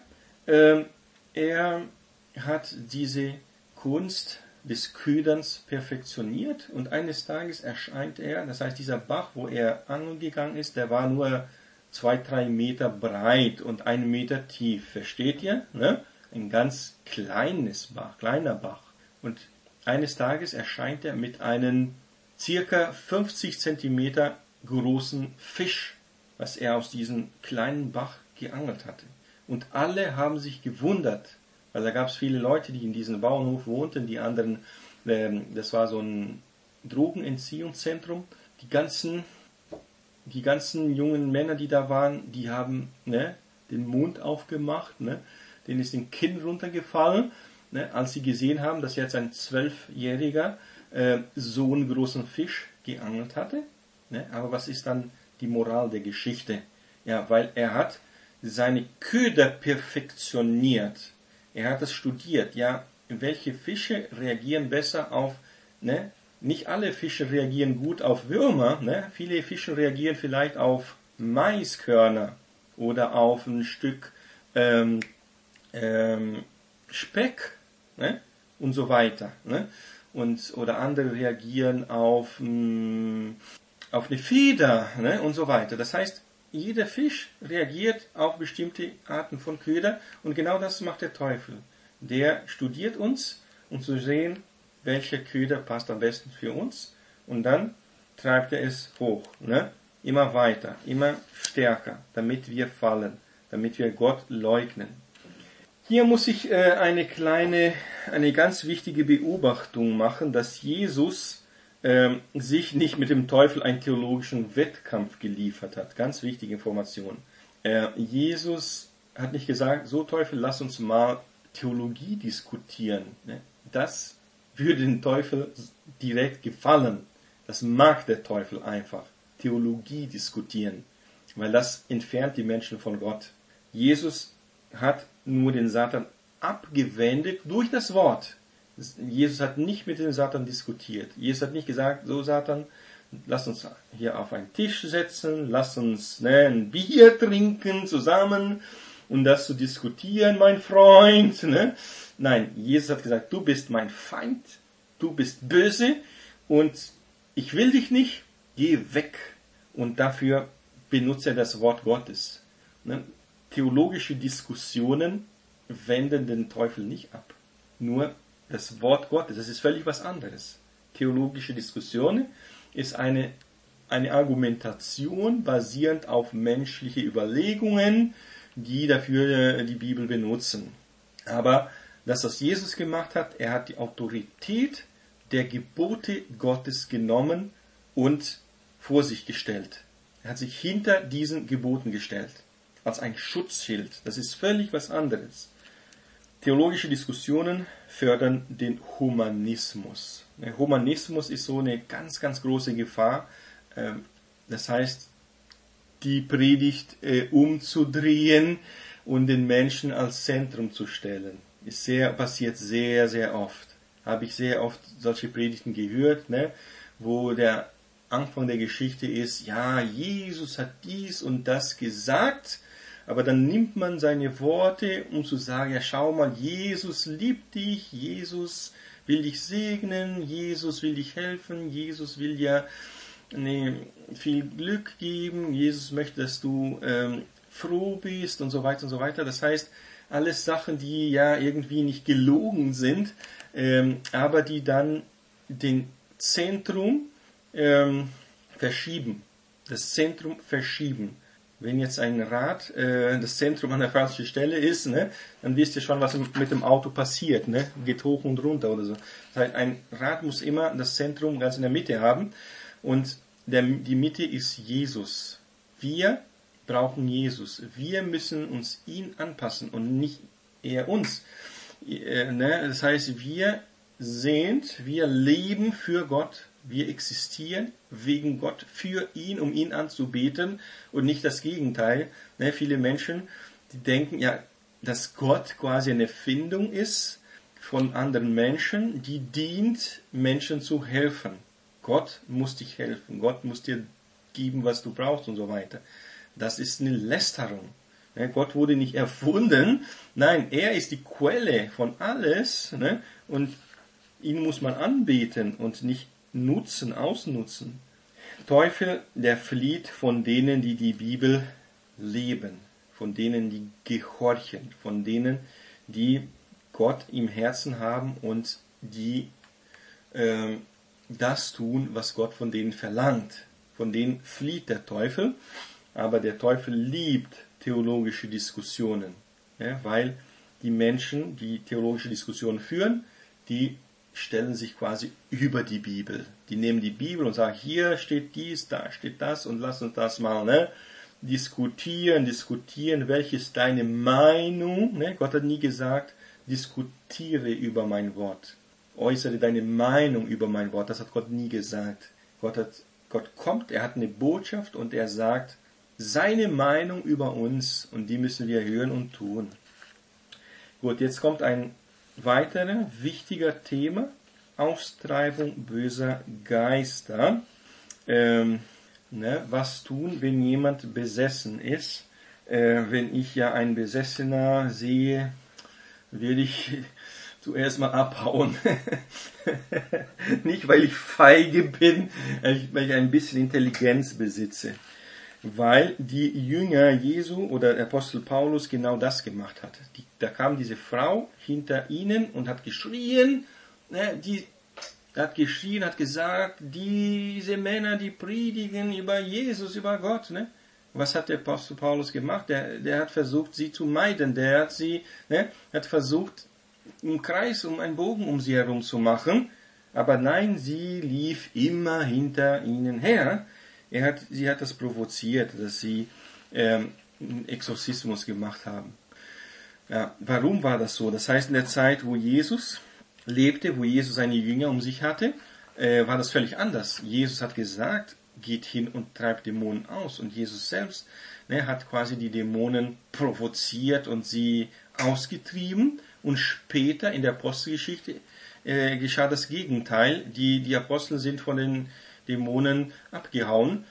[SPEAKER 1] hat diese Kunst des Köderns perfektioniert und eines Tages erscheint er, das heißt dieser Bach, wo er angeln gegangen ist, der war nur 2-3 Meter breit und 1 Meter tief, versteht ihr? Ne? Ein ganz kleiner Bach. Und eines Tages erscheint er mit einem circa 50 Zentimeter großen Fisch, was er aus diesem kleinen Bach geangelt hatte. Und alle haben sich gewundert, weil da gab es viele Leute, die in diesem Bauernhof wohnten, die anderen, das war so ein Drogenentziehungszentrum. Die ganzen jungen Männer, die da waren, die haben den Mund aufgemacht, denen ist den Kinn runtergefallen, als sie gesehen haben, dass jetzt ein 12-Jähriger so einen großen Fisch geangelt hatte. Aber was ist dann die Moral der Geschichte? Ja, weil er hat seine Köder perfektioniert. Er hat es studiert, ja, welche Fische reagieren besser auf, nicht alle Fische reagieren gut auf Würmer, viele Fische reagieren vielleicht auf Maiskörner oder auf ein Stück Speck, und so weiter, oder andere reagieren auf eine Feder, und so weiter. Das heißt, jeder Fisch reagiert auf bestimmte Arten von Köder und genau das macht der Teufel. Der studiert uns, um zu sehen, welcher Köder passt am besten für uns und dann treibt er es hoch, immer weiter, immer stärker, damit wir fallen, damit wir Gott leugnen. Hier muss ich eine ganz wichtige Beobachtung machen, dass Jesus sich nicht mit dem Teufel einen theologischen Wettkampf geliefert hat. Ganz wichtige Information. Jesus hat nicht gesagt, so Teufel, lass uns mal Theologie diskutieren. Das würde dem Teufel direkt gefallen. Das mag der Teufel einfach. Theologie diskutieren. Weil das entfernt die Menschen von Gott. Jesus hat nur den Satan abgewendet durch das Wort. Jesus hat nicht mit dem Satan diskutiert. Jesus hat nicht gesagt, so Satan, lass uns hier auf einen Tisch setzen, lass uns ein Bier trinken zusammen und das zu diskutieren, mein Freund. Nein, Jesus hat gesagt, du bist mein Feind, du bist böse und ich will dich nicht, geh weg. Und dafür benutzt er das Wort Gottes. Theologische Diskussionen wenden den Teufel nicht ab. Nur das Wort Gottes, das ist völlig was anderes. Theologische Diskussionen ist eine Argumentation basierend auf menschliche Überlegungen, die dafür die Bibel benutzen. Aber das, was Jesus gemacht hat, er hat die Autorität der Gebote Gottes genommen und vor sich gestellt. Er hat sich hinter diesen Geboten gestellt. Als ein Schutzschild. Das ist völlig was anderes. Theologische Diskussionen fördern den Humanismus. Der Humanismus ist so eine ganz, ganz große Gefahr. Das heißt, die Predigt umzudrehen und den Menschen als Zentrum zu stellen. Passiert sehr, sehr oft. Habe ich sehr oft solche Predigten gehört, wo der Anfang der Geschichte ist, ja, Jesus hat dies und das gesagt, aber dann nimmt man seine Worte, um zu sagen, ja, schau mal, Jesus liebt dich, Jesus will dich segnen, Jesus will dich helfen, Jesus will dir viel Glück geben, Jesus möchte, dass du froh bist und so weiter und so weiter. Das heißt, alles Sachen, die ja irgendwie nicht gelogen sind, aber die dann den Zentrum verschieben. Das Zentrum verschieben. Wenn jetzt ein Rad das Zentrum an der falschen Stelle ist, dann wisst ihr schon, was mit dem Auto passiert. Geht hoch und runter oder so. Das heißt, ein Rad muss immer das Zentrum ganz in der Mitte haben. Und die Mitte ist Jesus. Wir brauchen Jesus. Wir müssen uns ihn anpassen und nicht er uns. Das heißt, wir leben für Gott, Wir existieren wegen Gott, für ihn, um ihn anzubeten und nicht das Gegenteil. Viele Menschen, die denken ja, dass Gott quasi eine Erfindung ist von anderen Menschen, die dient, Menschen zu helfen. Gott muss dich helfen, Gott muss dir geben, was du brauchst und so weiter. Das ist eine Lästerung. Gott wurde nicht erfunden, nein, er ist die Quelle von alles, und ihn muss man anbeten und nicht nutzen, ausnutzen. Teufel, der flieht von denen, die die Bibel leben, von denen, die gehorchen, von denen, die Gott im Herzen haben und die das tun, was Gott von denen verlangt. Von denen flieht der Teufel, aber der Teufel liebt theologische Diskussionen, weil die Menschen, die theologische Diskussionen führen, die stellen sich quasi über die Bibel. Die nehmen die Bibel und sagen, hier steht dies, da steht das und lass uns das mal diskutieren, welche ist deine Meinung. Gott hat nie gesagt, diskutiere über mein Wort. Äußere deine Meinung über mein Wort. Das hat Gott nie gesagt. Gott kommt, er hat eine Botschaft und er sagt seine Meinung über uns und die müssen wir hören und tun. Gut, jetzt kommt ein weiterer wichtiger Thema. Austreibung böser Geister. Was tun, wenn jemand besessen ist? Wenn ich ja einen Besessener sehe, will ich zuerst mal abhauen. Nicht, weil ich feige bin, weil ich ein bisschen Intelligenz besitze. Weil die Jünger Jesu oder der Apostel Paulus genau das gemacht hat. Da kam diese Frau hinter ihnen und hat geschrien, hat gesagt, diese Männer, die predigen über Jesus, über Gott. Was hat der Apostel Paulus gemacht? Der hat versucht, sie zu meiden. Der hat versucht, einen Kreis, einen Bogen um sie herum zu machen. Aber nein, sie lief immer hinter ihnen her. Sie hat das provoziert, dass sie einen Exorzismus gemacht haben. Ja, warum war das so? Das heißt, in der Zeit, wo Jesus lebte, wo Jesus seine Jünger um sich hatte, war das völlig anders. Jesus hat gesagt, geht hin und treibt Dämonen aus. Und Jesus selbst hat quasi die Dämonen provoziert und sie ausgetrieben. Und später in der Apostelgeschichte geschah das Gegenteil. Die Apostel sind von den Dämonen abgehauen.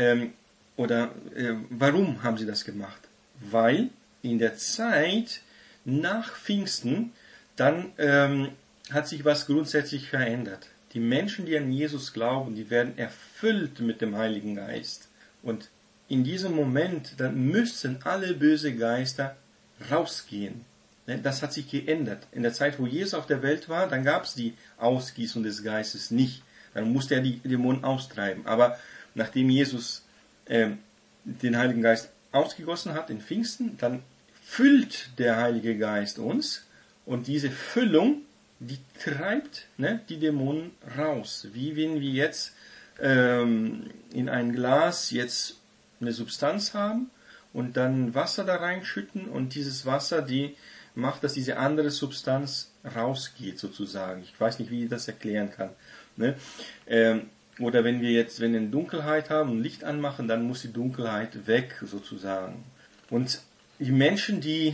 [SPEAKER 1] Warum haben sie das gemacht? Weil in der Zeit nach Pfingsten dann hat sich was grundsätzlich verändert. Die Menschen, die an Jesus glauben, die werden erfüllt mit dem Heiligen Geist. Und in diesem Moment, dann müssen alle böse Geister rausgehen. Das hat sich geändert. In der Zeit, wo Jesus auf der Welt war, dann gab es die Ausgießung des Geistes nicht. Dann musste er die Dämonen austreiben. Aber nachdem Jesus den Heiligen Geist ausgegossen hat in Pfingsten, dann füllt der Heilige Geist uns und diese Füllung, die treibt die Dämonen raus. Wie wenn wir jetzt in ein Glas jetzt eine Substanz haben und dann Wasser da reinschütten und dieses Wasser, die macht, dass diese andere Substanz rausgeht sozusagen. Ich weiß nicht, wie ich das erklären kann. Oder wenn wir eine Dunkelheit haben und Licht anmachen, dann muss die Dunkelheit weg sozusagen. Und die Menschen, die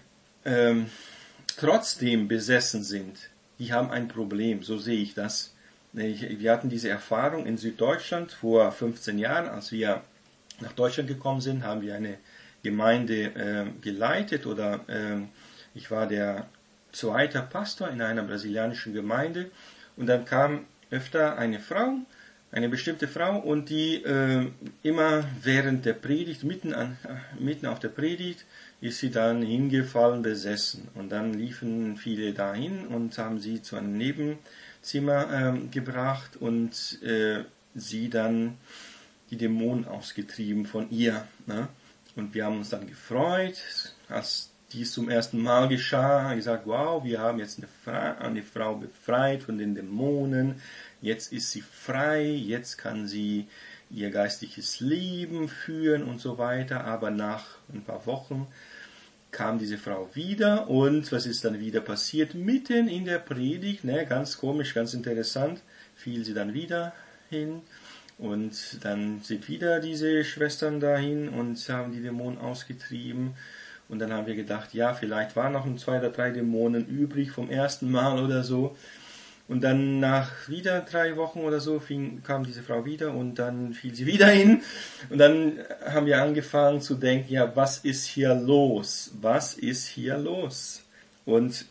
[SPEAKER 1] trotzdem besessen sind, die haben ein Problem, so sehe ich das. Wir hatten diese Erfahrung in Süddeutschland vor 15 Jahren, als wir nach Deutschland gekommen sind, haben wir eine Gemeinde geleitet oder ich war der zweite Pastor in einer brasilianischen Gemeinde und dann kam öfter eine bestimmte Frau und die immer während der Predigt, mitten auf der Predigt, ist sie dann hingefallen, besessen. Und dann liefen viele dahin und haben sie zu einem Nebenzimmer gebracht und sie dann die Dämonen ausgetrieben von ihr. Und wir haben uns dann gefreut, als dies zum ersten Mal geschah, gesagt, wow, wir haben jetzt eine Frau befreit von den Dämonen, jetzt ist sie frei, jetzt kann sie ihr geistliches Leben führen und so weiter, aber nach ein paar Wochen kam diese Frau wieder und was ist dann wieder passiert? Mitten in der Predigt, ne, ganz komisch, ganz interessant, fiel sie dann wieder hin und dann sind wieder diese Schwestern dahin und haben die Dämonen ausgetrieben. Und dann haben wir gedacht, ja, vielleicht waren noch 2 oder 3 Dämonen übrig vom ersten Mal oder so. Und dann nach wieder 3 Wochen oder so kam diese Frau wieder und dann fiel sie wieder hin. Und dann haben wir angefangen zu denken, ja, was ist hier los? Was ist hier los? Und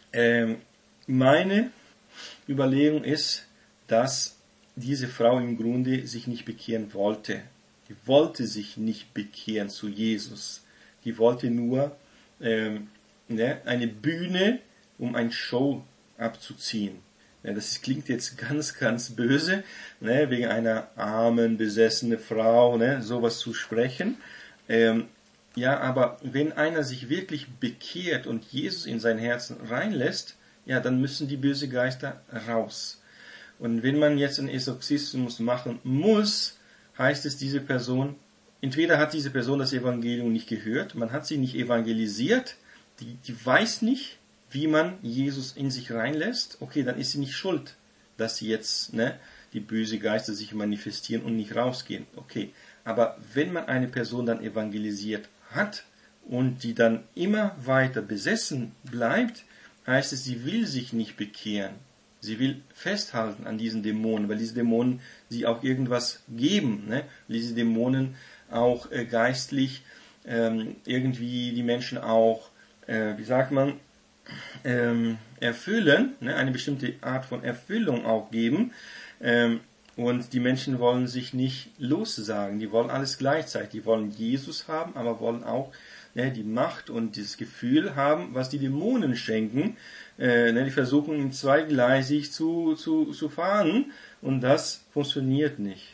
[SPEAKER 1] meine Überlegung ist, dass diese Frau im Grunde sich nicht bekehren wollte. Die wollte sich nicht bekehren zu Jesus. Die wollte nur eine Bühne, um ein Show abzuziehen. Ja, das klingt jetzt ganz, ganz böse, ne, wegen einer armen, besessenen Frau, ne, sowas zu sprechen. Ja, aber wenn einer sich wirklich bekehrt und Jesus in sein Herzen reinlässt, ja, dann müssen die bösen Geister raus. Und wenn man jetzt einen Exorzismus machen muss, heißt es, diese Person, entweder hat diese Person das Evangelium nicht gehört, man hat sie nicht evangelisiert, die weiß nicht, wie man Jesus in sich reinlässt, okay, dann ist sie nicht schuld, dass sie jetzt, ne, die bösen Geister sich manifestieren und nicht rausgehen, okay. Aber wenn man eine Person dann evangelisiert hat und die dann immer weiter besessen bleibt, heißt es, sie will sich nicht bekehren. Sie will festhalten an diesen Dämonen, weil diese Dämonen sie auch irgendwas geben, ne? Diese Dämonen auch geistlich irgendwie die Menschen auch, wie sagt man, erfüllen, ne? Eine bestimmte Art von Erfüllung auch geben. Und die Menschen wollen sich nicht lossagen, die wollen alles gleichzeitig. Die wollen Jesus haben, aber wollen auch die Macht und das Gefühl haben, was die Dämonen schenken. Die versuchen ihn zweigleisig zu fahren und das funktioniert nicht.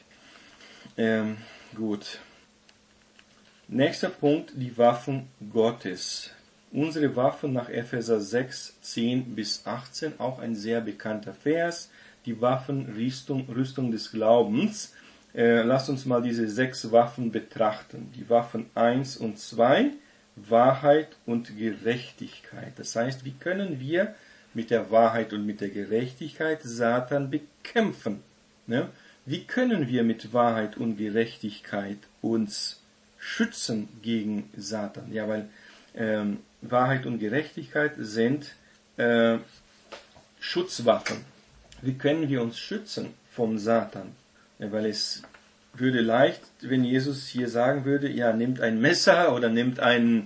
[SPEAKER 1] Gut. Nächster Punkt, die Waffen Gottes. Unsere Waffen nach Epheser 6, 10 bis 18, auch ein sehr bekannter Vers. Die Rüstung des Glaubens. Lasst uns mal diese 6 Waffen betrachten. Die Waffen 1 und 2, Wahrheit und Gerechtigkeit. Das heißt, wie können wir mit der Wahrheit und mit der Gerechtigkeit Satan bekämpfen? Ne? Wie können wir mit Wahrheit und Gerechtigkeit uns schützen gegen Satan? Ja, weil Wahrheit und Gerechtigkeit sind Schutzwaffen. Wie können wir uns schützen vom Satan? Ja, weil es würde leicht, wenn Jesus hier sagen würde, ja, nimmt ein Messer oder nimmt ein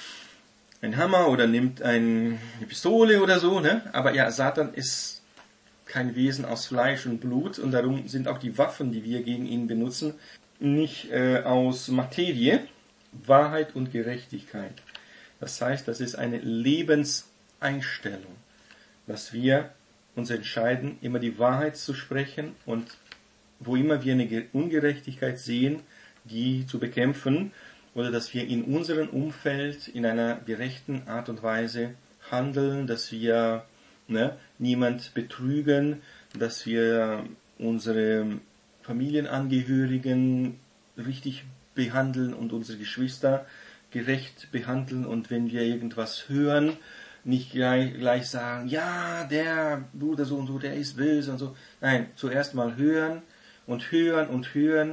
[SPEAKER 1] Hammer oder nimmt eine Pistole oder so, ne? Aber ja, Satan ist kein Wesen aus Fleisch und Blut und darum sind auch die Waffen, die wir gegen ihn benutzen, nicht aus Materie. Wahrheit und Gerechtigkeit. Das heißt, das ist eine Lebenseinstellung, dass wir uns entscheiden, immer die Wahrheit zu sprechen und wo immer wir eine Ungerechtigkeit sehen, die zu bekämpfen oder dass wir in unserem Umfeld in einer gerechten Art und Weise handeln, dass wir niemand betrügen, dass wir unsere Familienangehörigen richtig behandeln und unsere Geschwister gerecht behandeln und wenn wir irgendwas hören, nicht gleich sagen, ja, der Bruder so und so, der ist böse und so. Nein, zuerst mal hören und hören und hören,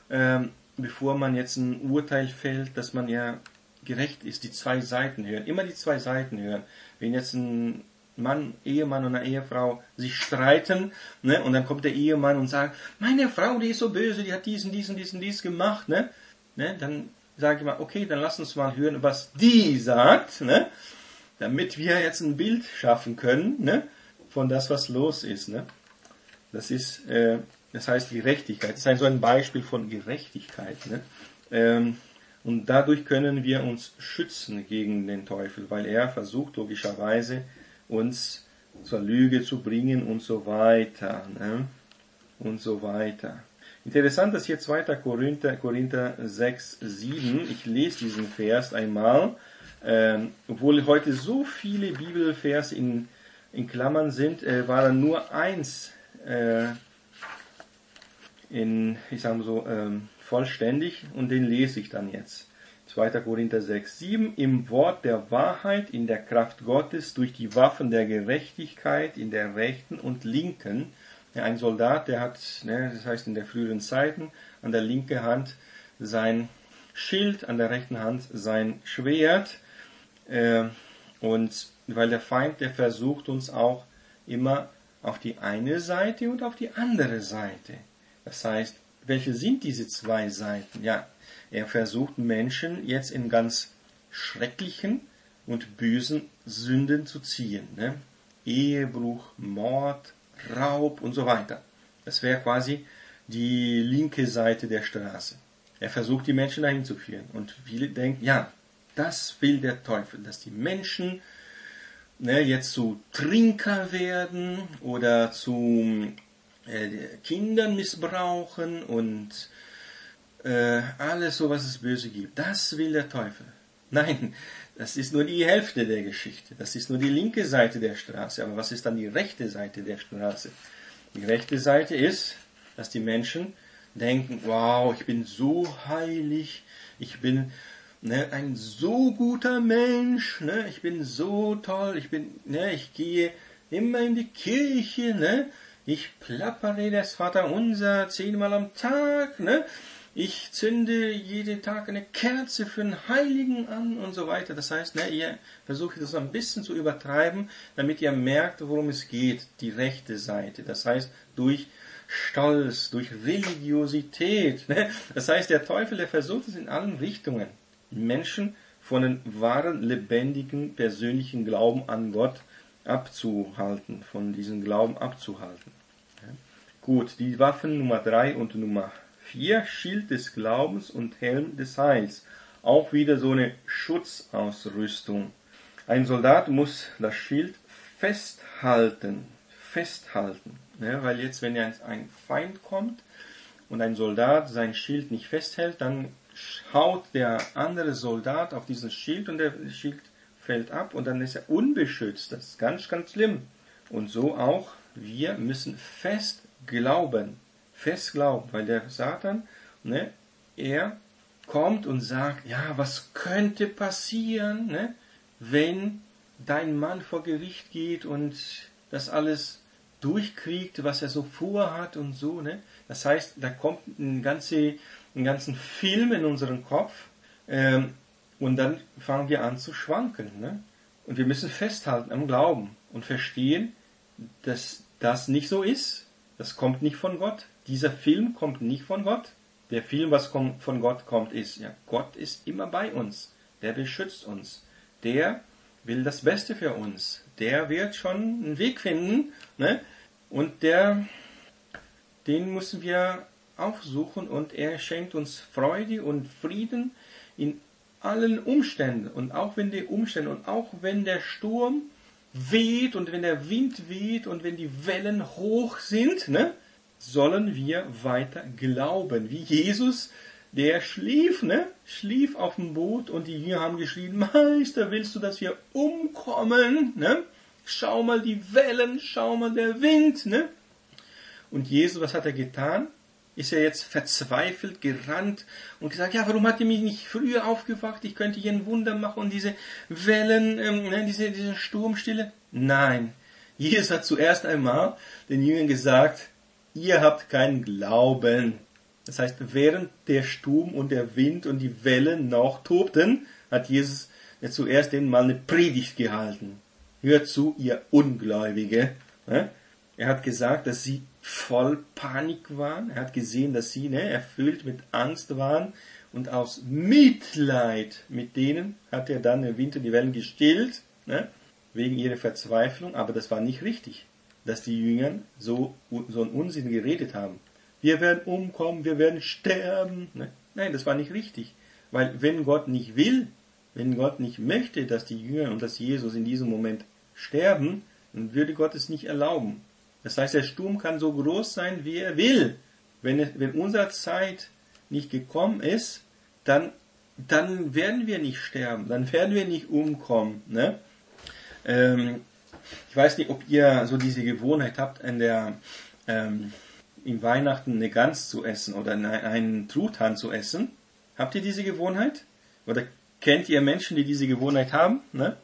[SPEAKER 1] bevor man jetzt ein Urteil fällt, dass man ja gerecht ist, die 2 Seiten hören. Immer die 2 Seiten hören. Wenn jetzt ein Ehemann und eine Ehefrau sich streiten, ne, und dann kommt der Ehemann und sagt, meine Frau, die ist so böse, die hat dies und dies und dies und dies gemacht, ne, dann sage ich mal, okay, dann lass uns mal hören, was die sagt, ne, damit wir jetzt ein Bild schaffen können, ne, von das, was los ist, ne. Das ist, das heißt Gerechtigkeit. Das ist so ein Beispiel von Gerechtigkeit, ne. Und dadurch können wir uns schützen gegen den Teufel, weil er versucht logischerweise uns zur Lüge zu bringen und so weiter, ne, und so weiter. Interessant ist hier 2. Korinther 6, 7. Ich lese diesen Vers einmal. Obwohl heute so viele Bibelverse in Klammern sind, war da nur eins vollständig und den lese ich dann jetzt. 2. Korinther 6, 7, im Wort der Wahrheit, in der Kraft Gottes, durch die Waffen der Gerechtigkeit, in der rechten und linken. Ja, ein Soldat, der hat, das heißt in der früheren Zeiten, an der linken Hand sein Schild, an der rechten Hand sein Schwert. Und weil der Feind, der versucht uns auch immer auf die eine Seite und auf die andere Seite. Das heißt, welche sind diese zwei Seiten? Ja, er versucht Menschen jetzt in ganz schrecklichen und bösen Sünden zu ziehen. Ne? Ehebruch, Mord, Raub und so weiter. Das wäre quasi die linke Seite der Straße. Er versucht die Menschen dahin zu führen. Und viele denken, ja, das will der Teufel, dass die Menschen jetzt zu Trinker werden oder zu Kindern missbrauchen und alles so, was es Böse gibt. Das will der Teufel. Nein, das ist nur die Hälfte der Geschichte. Das ist nur die linke Seite der Straße. Aber was ist dann die rechte Seite der Straße? Die rechte Seite ist, dass die Menschen denken, wow, ich bin so heilig, ich bin ein so guter Mensch, ich bin so toll, ich gehe immer in die Kirche, ich plappere das Vaterunser 10-mal am Tag, ich zünde jeden Tag eine Kerze für einen Heiligen an und so weiter. Das heißt, ihr versucht das ein bisschen zu übertreiben, damit ihr merkt, worum es geht, die rechte Seite. Das heißt, durch Stolz, durch Religiosität. Das heißt, der Teufel, der versucht es in allen Richtungen, Menschen von dem wahren, lebendigen, persönlichen Glauben an Gott abzuhalten, von diesem Glauben abzuhalten. Gut, die Waffen Nummer 3 und Nummer 4, Schild des Glaubens und Helm des Heils. Auch wieder so eine Schutzausrüstung. Ein Soldat muss das Schild festhalten, weil jetzt, wenn ein Feind kommt und ein Soldat sein Schild nicht festhält, dann haut der andere Soldat auf diesen Schild und der Schild fällt ab und dann ist er unbeschützt. Das ist ganz, ganz schlimm. Und so auch, wir müssen fest glauben, weil der Satan, er kommt und sagt, ja, was könnte passieren, wenn dein Mann vor Gericht geht und das alles durchkriegt, was er so vorhat und so, Das heißt, da kommt einen ganzen Film in unseren Kopf, und dann fangen wir an zu schwanken, Und wir müssen festhalten am Glauben und verstehen, dass das nicht so ist. Das kommt nicht von Gott. Dieser Film kommt nicht von Gott. Der Film, was von Gott kommt, ist, ja, Gott ist immer bei uns. Der beschützt uns. Der will das Beste für uns. Der wird schon einen Weg finden, Und den müssen wir aufsuchen und er schenkt uns Freude und Frieden in allen Umständen. Und auch wenn die Umstände und auch wenn der Sturm weht und wenn der Wind weht und wenn die Wellen hoch sind, sollen wir weiter glauben. Wie Jesus, der schlief, schlief auf dem Boot und die Jünger haben geschrien, Meister, willst du, dass wir umkommen? Schau mal die Wellen, schau mal der Wind, Und Jesus, was hat er getan? Ist er jetzt verzweifelt gerannt und gesagt, ja, warum hat er mich nicht früher aufgewacht? Ich könnte hier ein Wunder machen und diese Wellen, diese Sturmstille. Nein, Jesus hat zuerst einmal den Jüngern gesagt, ihr habt keinen Glauben. Das heißt, während der Sturm und der Wind und die Wellen noch tobten, hat Jesus zuerst denen mal eine Predigt gehalten. Hört zu, ihr Ungläubige. Er hat gesagt, dass sie voll Panik waren. Er hat gesehen, dass sie erfüllt mit Angst waren. Und aus Mitleid mit denen hat er dann den Wind und die Wellen gestillt, wegen ihrer Verzweiflung. Aber das war nicht richtig, dass die Jünger so einen Unsinn geredet haben. Wir werden umkommen, wir werden sterben. Nein, das war nicht richtig. Weil wenn Gott nicht will, wenn Gott nicht möchte, dass die Jünger und dass Jesus in diesem Moment sterben, dann würde Gott es nicht erlauben. Das heißt, der Sturm kann so groß sein, wie er will. Wenn unsere Zeit nicht gekommen ist, dann werden wir nicht sterben, dann werden wir nicht umkommen. Ich weiß nicht, ob ihr so diese Gewohnheit habt, im Weihnachten eine Gans zu essen oder einen Truthahn zu essen. Habt ihr diese Gewohnheit? Oder kennt ihr Menschen, die diese Gewohnheit haben? Ne?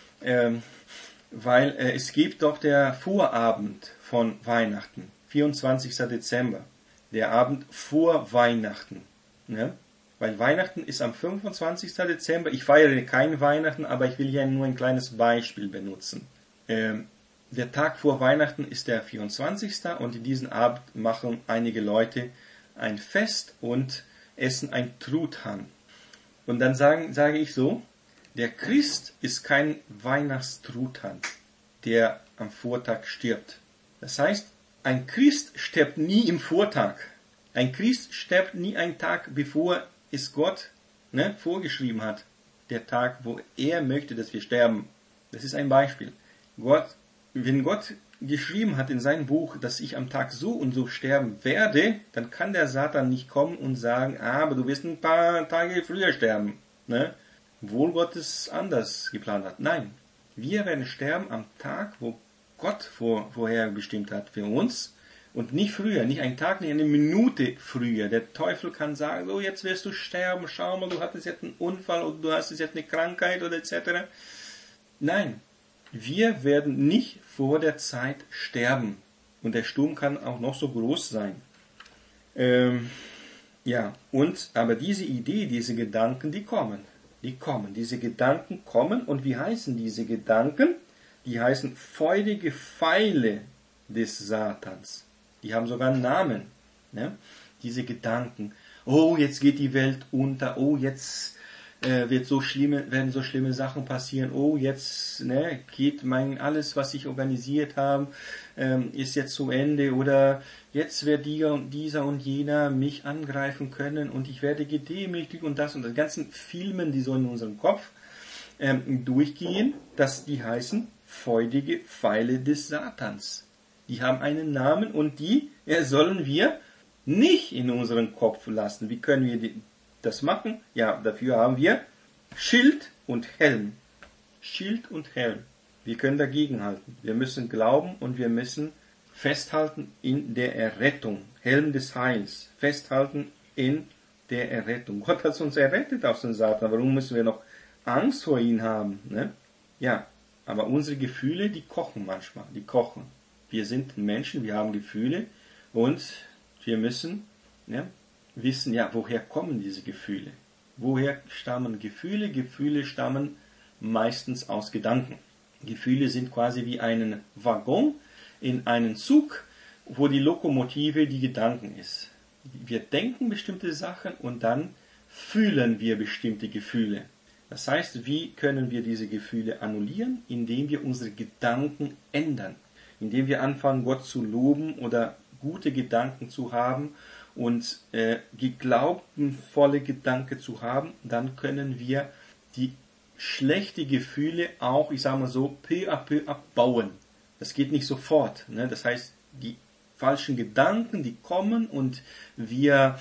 [SPEAKER 1] Weil es gibt doch der Vorabend von Weihnachten, 24. Dezember, der Abend vor Weihnachten. Ne? Weil Weihnachten ist am 25. Dezember. Ich feiere kein Weihnachten, aber ich will hier nur ein kleines Beispiel benutzen. Der Tag vor Weihnachten ist der 24. und in diesem Abend machen einige Leute ein Fest und essen ein Truthahn. Und dann sage ich so, der Christ ist kein Weihnachtstruthahn, der am Vortag stirbt. Das heißt, ein Christ stirbt nie im Vortag. Ein Christ stirbt nie einen Tag, bevor es Gott vorgeschrieben hat. Der Tag, wo er möchte, dass wir sterben. Das ist ein Beispiel. Wenn Gott geschrieben hat in seinem Buch, dass ich am Tag so und so sterben werde, dann kann der Satan nicht kommen und sagen, aber du wirst ein paar Tage früher sterben. Ne? Obwohl Gott es anders geplant hat. Nein, wir werden sterben am Tag, wo Gott vorher bestimmt hat für uns und nicht früher, nicht einen Tag, nicht eine Minute früher. Der Teufel kann sagen, so jetzt wirst du sterben, schau mal, du hattest jetzt einen Unfall oder du hast jetzt eine Krankheit oder etc. Nein, wir werden nicht vor der Zeit sterben. Und der Sturm kann auch noch so groß sein. Aber diese Idee, diese Gedanken, die kommen. Diese Gedanken kommen. Und wie heißen diese Gedanken? Die heißen feurige Pfeile des Satans. Die haben sogar einen Namen. Ne? Diese Gedanken. Oh, jetzt geht die Welt unter. Oh, jetzt werden so schlimme Sachen passieren. Oh, jetzt geht alles, was ich organisiert habe, ist jetzt zu Ende. Oder jetzt wird dieser und jener mich angreifen können und ich werde gedemütigt und das und das. Die ganzen Filmen, die so in unserem Kopf durchgehen, die heißen feurige Pfeile des Satans. Die haben einen Namen und die sollen wir nicht in unseren Kopf lassen. Wie können wir das machen? Ja, dafür haben wir Schild und Helm. Schild und Helm. Wir können dagegenhalten. Wir müssen glauben und wir müssen festhalten in der Errettung. Helm des Heils. Festhalten in der Errettung. Gott hat uns errettet aus dem Satan. Warum müssen wir noch Angst vor ihm haben? Ne? Ja, aber unsere Gefühle, die kochen manchmal. Die kochen. Wir sind Menschen, wir haben Gefühle und wir müssen wissen, woher kommen diese Gefühle? Woher stammen Gefühle? Gefühle stammen meistens aus Gedanken. Gefühle sind quasi wie ein Waggon in einem Zug, wo die Lokomotive die Gedanken ist. Wir denken bestimmte Sachen und dann fühlen wir bestimmte Gefühle. Das heißt, wie können wir diese Gefühle annullieren? Indem wir unsere Gedanken ändern. Indem wir anfangen, Gott zu loben oder gute Gedanken zu haben und geglaubtenvolle Gedanken zu haben, dann können wir die schlechten Gefühle auch, ich sage mal so, peu à peu abbauen. Das geht nicht sofort. Ne? Das heißt, die falschen Gedanken, die kommen und wir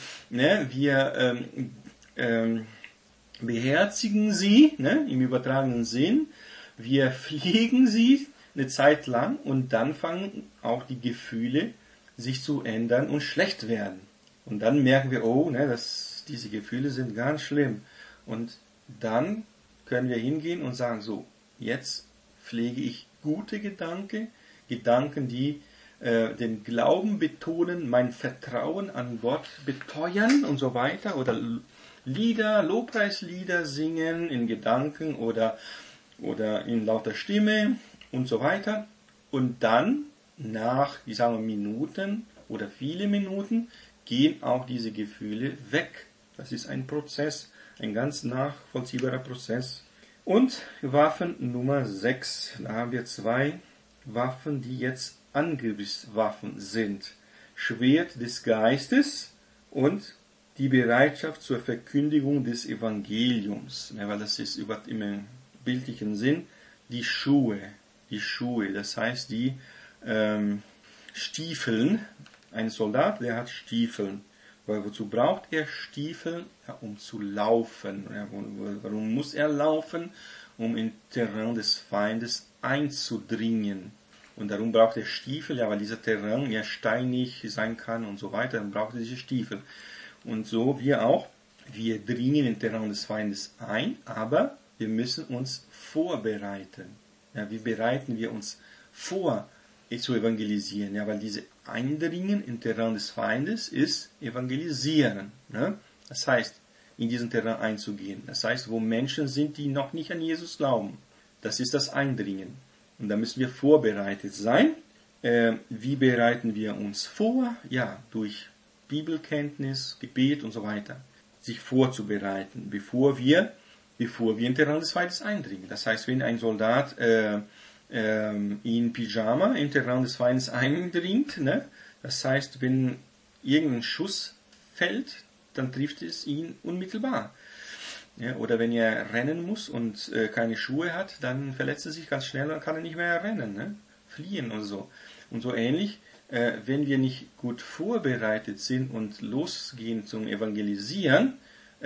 [SPEAKER 1] beherzigen sie, im übertragenen Sinn. Wir pflegen sie eine Zeit lang und dann fangen auch die Gefühle sich zu ändern und schlecht werden. Und dann merken wir, diese Gefühle sind ganz schlimm. Und dann können wir hingehen und sagen, so, jetzt pflege ich gute Gedanken, die den Glauben betonen, mein Vertrauen an Gott beteuern und so weiter. Oder Lobpreislieder singen in Gedanken oder in lauter Stimme und so weiter. Und dann nach, Minuten oder viele Minuten gehen auch diese Gefühle weg. Das ist ein Prozess, ein ganz nachvollziehbarer Prozess. Und Waffen Nummer 6. Da haben wir 2 Waffen, die jetzt Angriffswaffen sind. Schwert des Geistes und die Bereitschaft zur Verkündigung des Evangeliums. Ja, weil das ist im bildlichen Sinn die Schuhe. Das heißt die Stiefeln. Ein Soldat, der hat Stiefeln. Weil wozu braucht er Stiefel? Ja, um zu laufen. Ja, warum muss er laufen? Um in Terrain des Feindes einzudringen. Und darum braucht er Stiefel, weil dieser Terrain steinig sein kann und so weiter. Dann braucht er diese Stiefel. Und so wir auch wir dringen in den Raum des Feindes ein, aber wir müssen uns vorbereiten. Ja, wie bereiten wir uns vor, zu evangelisieren? Ja, weil diese Eindringen in den Raum des Feindes ist evangelisieren. Ne? Das heißt, in diesen Terrain einzugehen. Das heißt, wo Menschen sind, die noch nicht an Jesus glauben. Das ist das Eindringen. Und da müssen wir vorbereitet sein. Wie bereiten wir uns vor? Ja, durch Bibelkenntnis, Gebet und so weiter. Sich vorzubereiten, bevor wir in Terrain des Feindes eindringen. Das heißt, wenn ein Soldat in Pyjama in Terrain des Feindes eindringt, ne? Das heißt, wenn irgendein Schuss fällt, dann trifft es ihn unmittelbar. Ja, oder wenn er rennen muss und keine Schuhe hat, dann verletzt er sich ganz schnell und kann er nicht mehr rennen, ne? Fliehen oder so. Und so ähnlich, wenn wir nicht gut vorbereitet sind und losgehen zum Evangelisieren,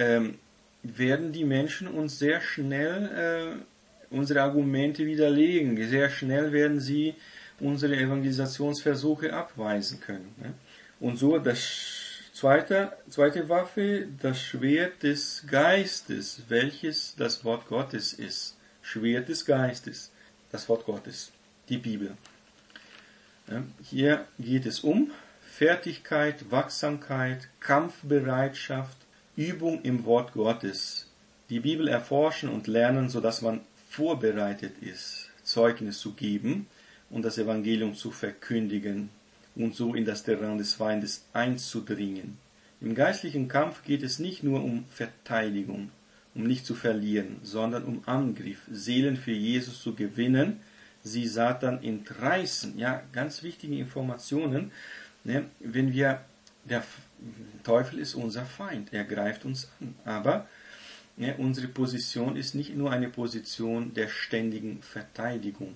[SPEAKER 1] werden die Menschen uns sehr schnell unsere Argumente widerlegen. Sehr schnell werden sie unsere Evangelisationsversuche abweisen können. Ne? Und so das zweite Waffe, das Schwert des Geistes, welches das Wort Gottes ist. Schwert des Geistes, das Wort Gottes, die Bibel. Ja, hier geht es um Fertigkeit, Wachsamkeit, Kampfbereitschaft, Übung im Wort Gottes. Die Bibel erforschen und lernen, sodass man vorbereitet ist, Zeugnis zu geben und das Evangelium zu verkündigen und so in das Terrain des Feindes einzudringen. Im geistlichen Kampf geht es nicht nur um Verteidigung, um nicht zu verlieren, sondern um Angriff, Seelen für Jesus zu gewinnen, sie Satan entreißen. Ja, ganz wichtige Informationen. Ne? Der Teufel ist unser Feind, er greift uns an, aber unsere Position ist nicht nur eine Position der ständigen Verteidigung.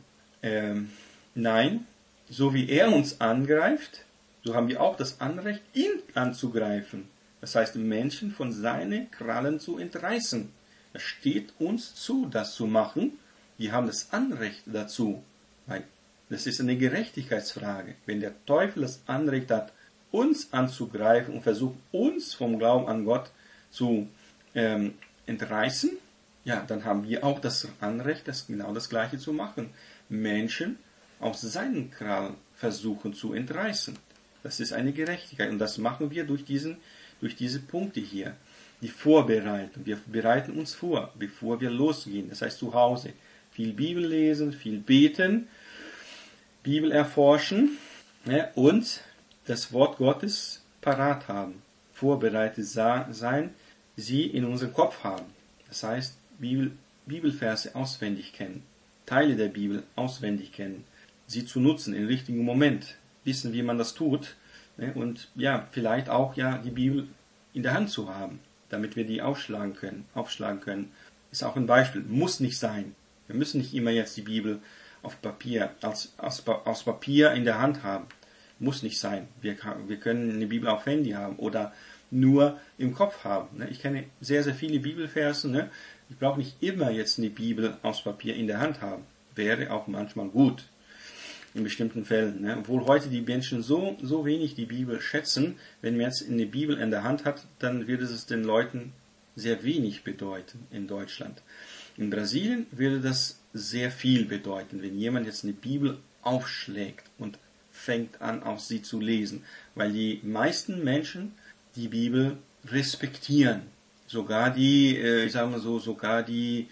[SPEAKER 1] Nein, so wie er uns angreift, so haben wir auch das Anrecht, ihn anzugreifen. Das heißt, Menschen von seinen Krallen zu entreißen. Es steht uns zu, das zu machen. Wir haben das Anrecht dazu. Weil das ist eine Gerechtigkeitsfrage. Wenn der Teufel das Anrecht hat, uns anzugreifen und versucht, uns vom Glauben an Gott zu entreißen, ja, dann haben wir auch das Anrecht, genau das Gleiche zu machen. Menschen aus seinen Krallen versuchen zu entreißen. Das ist eine Gerechtigkeit und das machen wir durch diese Punkte hier. Die Vorbereitung. Wir bereiten uns vor, bevor wir losgehen. Das heißt zu Hause. Viel Bibel lesen, viel beten, Bibel erforschen, ja, und das Wort Gottes parat haben. Vorbereitet sein, sie in unserem Kopf haben. Das heißt, Bibelverse auswendig kennen, Teile der Bibel auswendig kennen, sie zu nutzen im richtigen Moment, wissen, wie man das tut, ne? Und ja, vielleicht auch ja die Bibel in der Hand zu haben, damit wir die aufschlagen können. Ist auch ein Beispiel, muss nicht sein. Wir müssen nicht immer jetzt die Bibel auf Papier, aus Papier in der Hand haben. Muss nicht sein. Wir können eine Bibel auf Handy haben oder nur im Kopf haben. Ne? Ich kenne sehr, sehr viele Bibelverse. Ne? Ich brauche nicht immer jetzt eine Bibel aus Papier in der Hand haben. Wäre auch manchmal gut. In bestimmten Fällen. Ne? Obwohl heute die Menschen so wenig die Bibel schätzen, wenn man jetzt eine Bibel in der Hand hat, dann würde es den Leuten sehr wenig bedeuten in Deutschland. In Brasilien würde das sehr viel bedeuten, wenn jemand jetzt eine Bibel aufschlägt und fängt an, auch sie zu lesen. Weil die meisten Menschen die Bibel respektieren. Sogar die, sogar die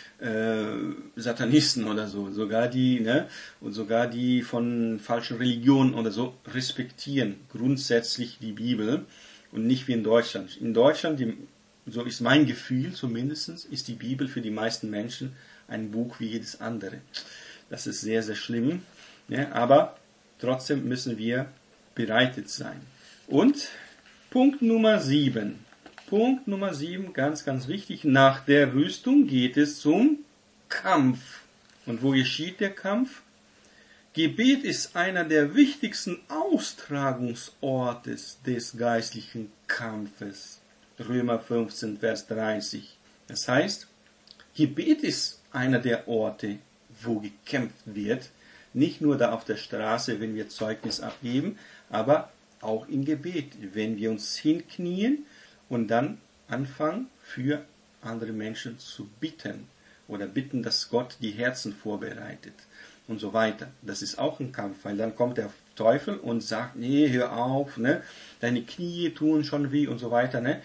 [SPEAKER 1] Satanisten oder so, sogar die von falschen Religionen oder so respektieren grundsätzlich die Bibel und nicht wie in Deutschland. In Deutschland, so ist mein Gefühl zumindest, ist die Bibel für die meisten Menschen ein Buch wie jedes andere. Das ist sehr, sehr schlimm, ne? Aber trotzdem müssen wir bereitet sein. Und Punkt Nummer 7. Punkt Nummer 7, ganz, ganz wichtig. Nach der Rüstung geht es zum Kampf. Und wo geschieht der Kampf? Gebet ist einer der wichtigsten Austragungsorte des geistlichen Kampfes. Römer 15, Vers 30. Das heißt, Gebet ist einer der Orte, wo gekämpft wird. Nicht nur da auf der Straße, wenn wir Zeugnis abgeben, aber auch im Gebet, wenn wir uns hinknien und dann anfangen, für andere Menschen zu bitten oder bitten, dass Gott die Herzen vorbereitet und so weiter. Das ist auch ein Kampf, weil dann kommt der Teufel und sagt, nee, hör auf, ne? Deine Knie tun schon weh und so weiter. Ne?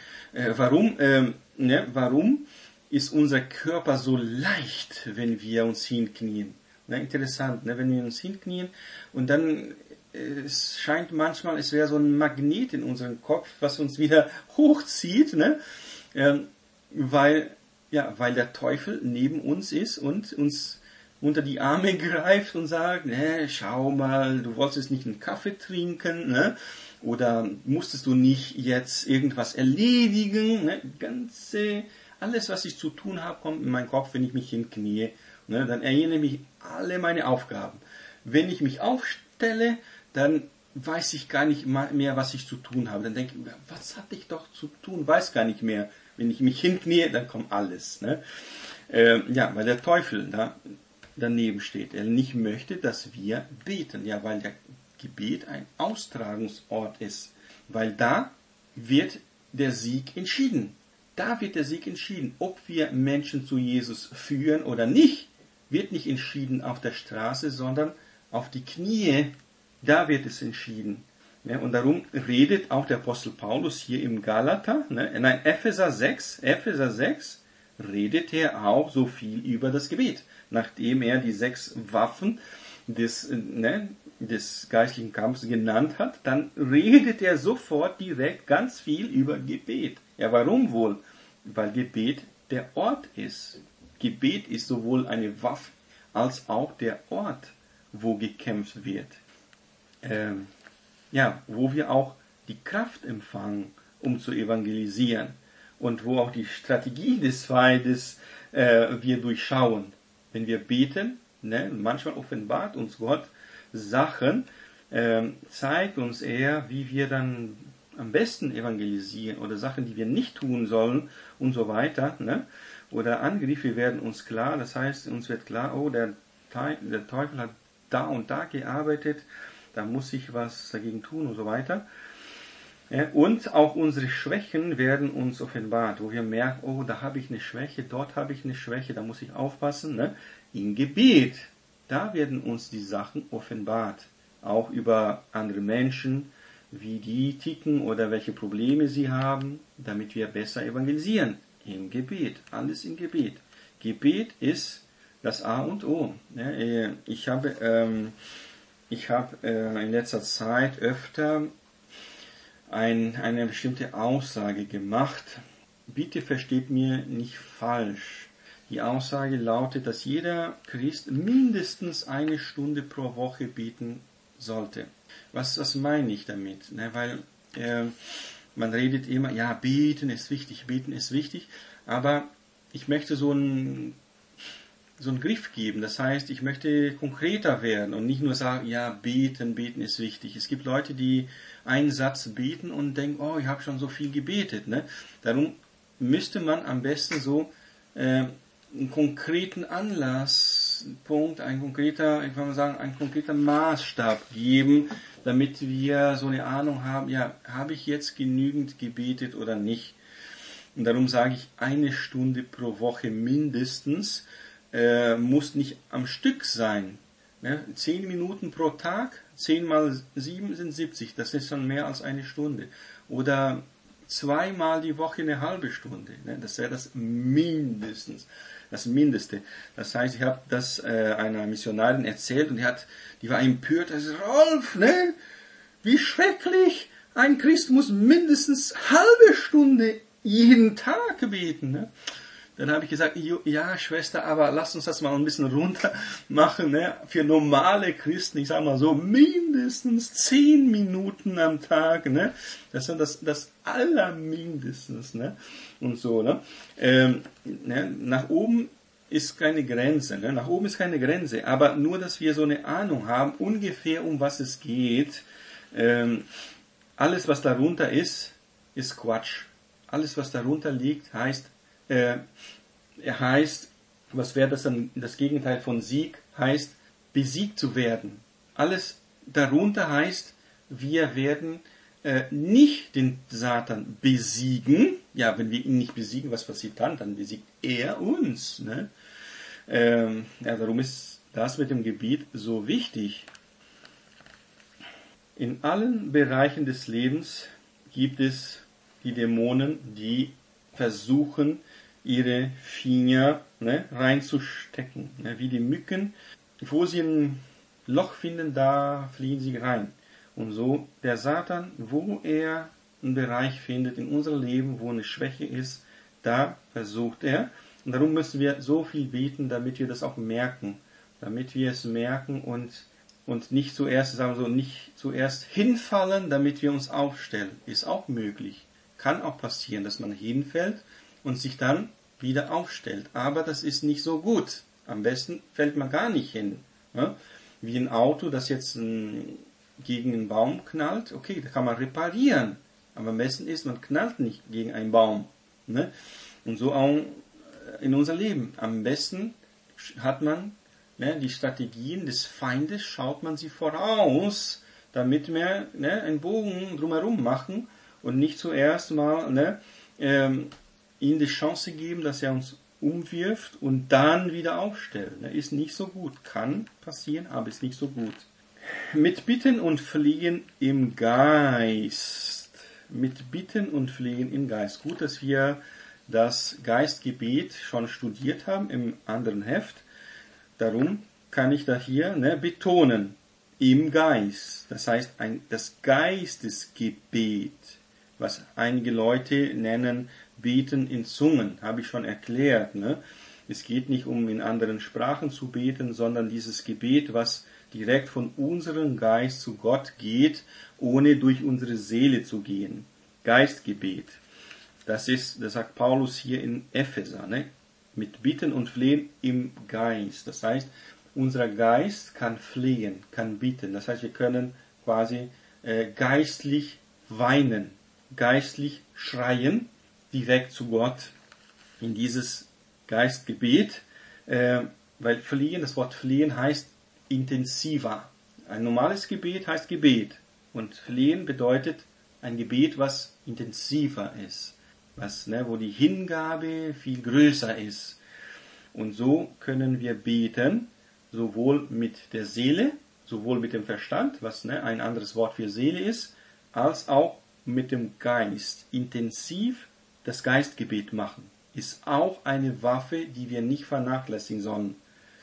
[SPEAKER 1] Warum ist unser Körper so leicht, wenn wir uns hinknien? Ne? Interessant, ne? Wenn wir uns hinknien und dann es scheint manchmal, es wäre so ein Magnet in unserem Kopf, was uns wieder hochzieht, ne? Weil der Teufel neben uns ist und uns unter die Arme greift und sagt, ne, schau mal, du wolltest nicht einen Kaffee trinken, ne? Oder musstest du nicht jetzt irgendwas erledigen, ne? Alles, was ich zu tun habe, kommt in meinen Kopf, wenn ich mich hinknie, ne? Dann erinnere ich mich alle meine Aufgaben. Wenn ich mich aufstelle, dann weiß ich gar nicht mehr, was ich zu tun habe. Dann denke ich, was hatte ich doch zu tun? Weiß gar nicht mehr. Wenn ich mich hinknie, dann kommt alles. Ne? Weil der Teufel da daneben steht. Er nicht möchte, dass wir beten. Ja, weil der Gebet ein Austragungsort ist. Weil da wird der Sieg entschieden. Da wird der Sieg entschieden. Ob wir Menschen zu Jesus führen oder nicht, wird nicht entschieden auf der Straße, sondern auf die Knie. Da wird es entschieden. Ja, und darum redet auch der Apostel Paulus hier im Epheser 6 redet er auch so viel über das Gebet. Nachdem er die 6 Waffen des geistlichen Kampfes genannt hat, dann redet er sofort direkt ganz viel über Gebet. Ja, warum wohl? Weil Gebet der Ort ist. Gebet ist sowohl eine Waffe als auch der Ort, wo gekämpft wird. Wo wir auch die Kraft empfangen, um zu evangelisieren und wo auch die Strategie des Feindes wir durchschauen. Wenn wir beten, manchmal offenbart uns Gott Sachen, zeigt uns er, wie wir dann am besten evangelisieren oder Sachen, die wir nicht tun sollen und so weiter. Ne? Oder Angriffe werden uns klar, das heißt, uns wird klar, oh, der Teufel hat da und da gearbeitet, da muss ich was dagegen tun und so weiter. Ja, und auch unsere Schwächen werden uns offenbart, wo wir merken, oh, da habe ich eine Schwäche, dort habe ich eine Schwäche, da muss ich aufpassen. Ne? Im Gebet, da werden uns die Sachen offenbart, auch über andere Menschen, wie die ticken oder welche Probleme sie haben, damit wir besser evangelisieren. Im Gebet, alles im Gebet. Gebet ist das A und O. Ja, ich habe in letzter Zeit öfter eine bestimmte Aussage gemacht. Bitte versteht mir nicht falsch. Die Aussage lautet, dass jeder Christ mindestens 1 Stunde pro Woche beten sollte. Was meine ich damit? Weil man redet immer, ja, beten ist wichtig, aber ich möchte so einen Griff geben. Das heißt, ich möchte konkreter werden und nicht nur sagen, ja, beten ist wichtig. Es gibt Leute, die einen Satz beten und denken, oh, ich habe schon so viel gebetet. Ne? Darum müsste man am besten so einen konkreten Anlasspunkt, ein konkreter Maßstab geben, damit wir so eine Ahnung haben, ja, habe ich jetzt genügend gebetet oder nicht? Und darum sage ich 1 Stunde pro Woche mindestens, muss nicht am Stück sein. Ne? 10 Minuten pro Tag, 10 mal 7 sind 70, das ist schon mehr als 1 Stunde. Oder 2 Mal die Woche eine halbe Stunde, ne? Das wäre das mindestens, das Mindeste. Das heißt, ich habe das einer Missionarin erzählt und die war empört, also Rolf, ne? Wie schrecklich, ein Christ muss mindestens halbe Stunde jeden Tag beten. Ne? Dann habe ich gesagt, ja Schwester, aber lass uns das mal ein bisschen runter machen. Ne? Für normale Christen, ich sage mal so, mindestens 10 Minuten am Tag. Ne? Das ist das Allermindestens. Ne? Und so. Ne? Nach oben ist keine Grenze. Ne? Nach oben ist keine Grenze. Aber nur, dass wir so eine Ahnung haben, ungefähr um was es geht. Alles, was darunter ist Quatsch. Alles, was darunter liegt, heißt, was wäre das dann, das Gegenteil von Sieg, heißt, besiegt zu werden. Alles darunter heißt, wir werden nicht den Satan besiegen, ja, wenn wir ihn nicht besiegen, was passiert dann? Dann besiegt er uns. Ne? Ja, darum ist das mit dem Gebet so wichtig. In allen Bereichen des Lebens gibt es die Dämonen, die versuchen, ihre Finger reinzustecken. Ne? Wie die Mücken, wo sie ein Loch finden, da fliehen sie rein. Und so der Satan, wo er einen Bereich findet in unserem Leben, wo eine Schwäche ist, da versucht er. Und darum müssen wir so viel beten, damit wir das auch merken. Damit wir es merken und nicht zuerst, sagen wir so, nicht zuerst hinfallen, damit wir uns aufstellen. Ist auch möglich. Kann auch passieren, dass man hinfällt und sich dann wieder aufstellt. Aber das ist nicht so gut. Am besten fällt man gar nicht hin. Ja? Wie ein Auto, das jetzt gegen einen Baum knallt. Okay, da kann man reparieren. Aber am besten ist, man knallt nicht gegen einen Baum. Ne? Und so auch in unser Leben. Am besten hat man die Strategien des Feindes, schaut man sie voraus, damit wir einen Bogen drumherum machen und nicht zuerst mal ihm die Chance geben, dass er uns umwirft und dann wieder aufstellt. Ist nicht so gut. Kann passieren, aber ist nicht so gut. Mit Bitten und Flehen im Geist. Mit Bitten und Flehen im Geist. Gut, dass wir das Geistgebet schon studiert haben im anderen Heft. Darum kann ich da hier betonen. Im Geist. Das heißt, das Geistesgebet, was einige Leute nennen, Beten in Zungen, habe ich schon erklärt. Ne? Es geht nicht um in anderen Sprachen zu beten, sondern dieses Gebet, was direkt von unserem Geist zu Gott geht, ohne durch unsere Seele zu gehen. Geistgebet. Das sagt Paulus hier in Epheser. Ne? Mit Bitten und Flehen im Geist. Das heißt, unser Geist kann flehen, kann bitten. Das heißt, wir können quasi geistlich weinen, geistlich schreien, direkt zu Gott in dieses Geistgebet, weil flehen, das Wort flehen heißt intensiver. Ein normales Gebet heißt Gebet und flehen bedeutet ein Gebet, was intensiver ist, wo die Hingabe viel größer ist. Und so können wir beten, sowohl mit der Seele, sowohl mit dem Verstand, was ein anderes Wort für Seele ist, als auch mit dem Geist. Intensiv das Geistgebet machen ist auch eine Waffe, die wir nicht vernachlässigen sollen.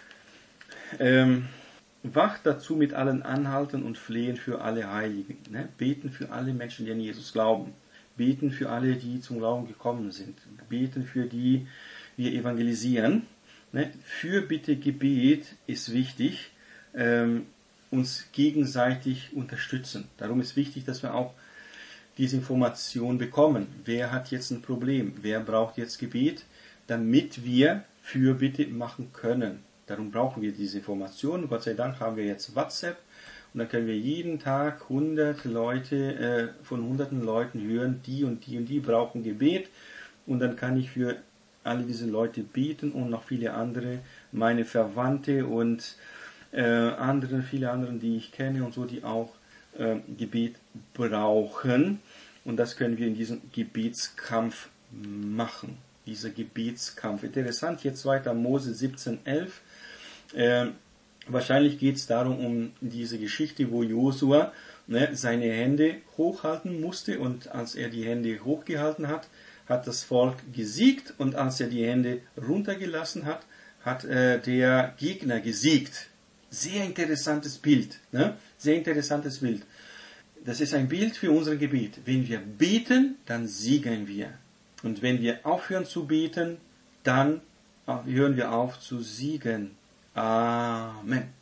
[SPEAKER 1] Wacht dazu mit allen Anhalten und Flehen für alle Heiligen. Beten für alle Menschen, die an Jesus glauben. Beten für alle, die zum Glauben gekommen sind. Beten für die wir evangelisieren. Fürbitte, Gebet ist wichtig. Uns gegenseitig unterstützen. Darum ist wichtig, dass wir auch diese Information bekommen. Wer hat jetzt ein Problem? Wer braucht jetzt Gebet? Damit wir Fürbitte machen können. Darum brauchen wir diese Information. Gott sei Dank haben wir jetzt WhatsApp und dann können wir jeden Tag 100 Leute von hunderten Leuten hören, die und die und die brauchen Gebet und dann kann ich für alle diese Leute beten und noch viele andere, meine Verwandte und viele andere, die ich kenne und so, die auch Gebet brauchen. Und das können wir in diesem Gebetskampf machen. Dieser Gebetskampf. Interessant, jetzt 2. Mose 17,11. Wahrscheinlich geht es darum, um diese Geschichte, wo Josua seine Hände hochhalten musste. Und als er die Hände hochgehalten hat, hat das Volk gesiegt. Und als er die Hände runtergelassen hat, hat der Gegner gesiegt. Sehr interessantes Bild. Sehr interessantes Bild. Das ist ein Bild für unser Gebet. Wenn wir beten, dann siegen wir. Und wenn wir aufhören zu beten, dann hören wir auf zu siegen. Amen.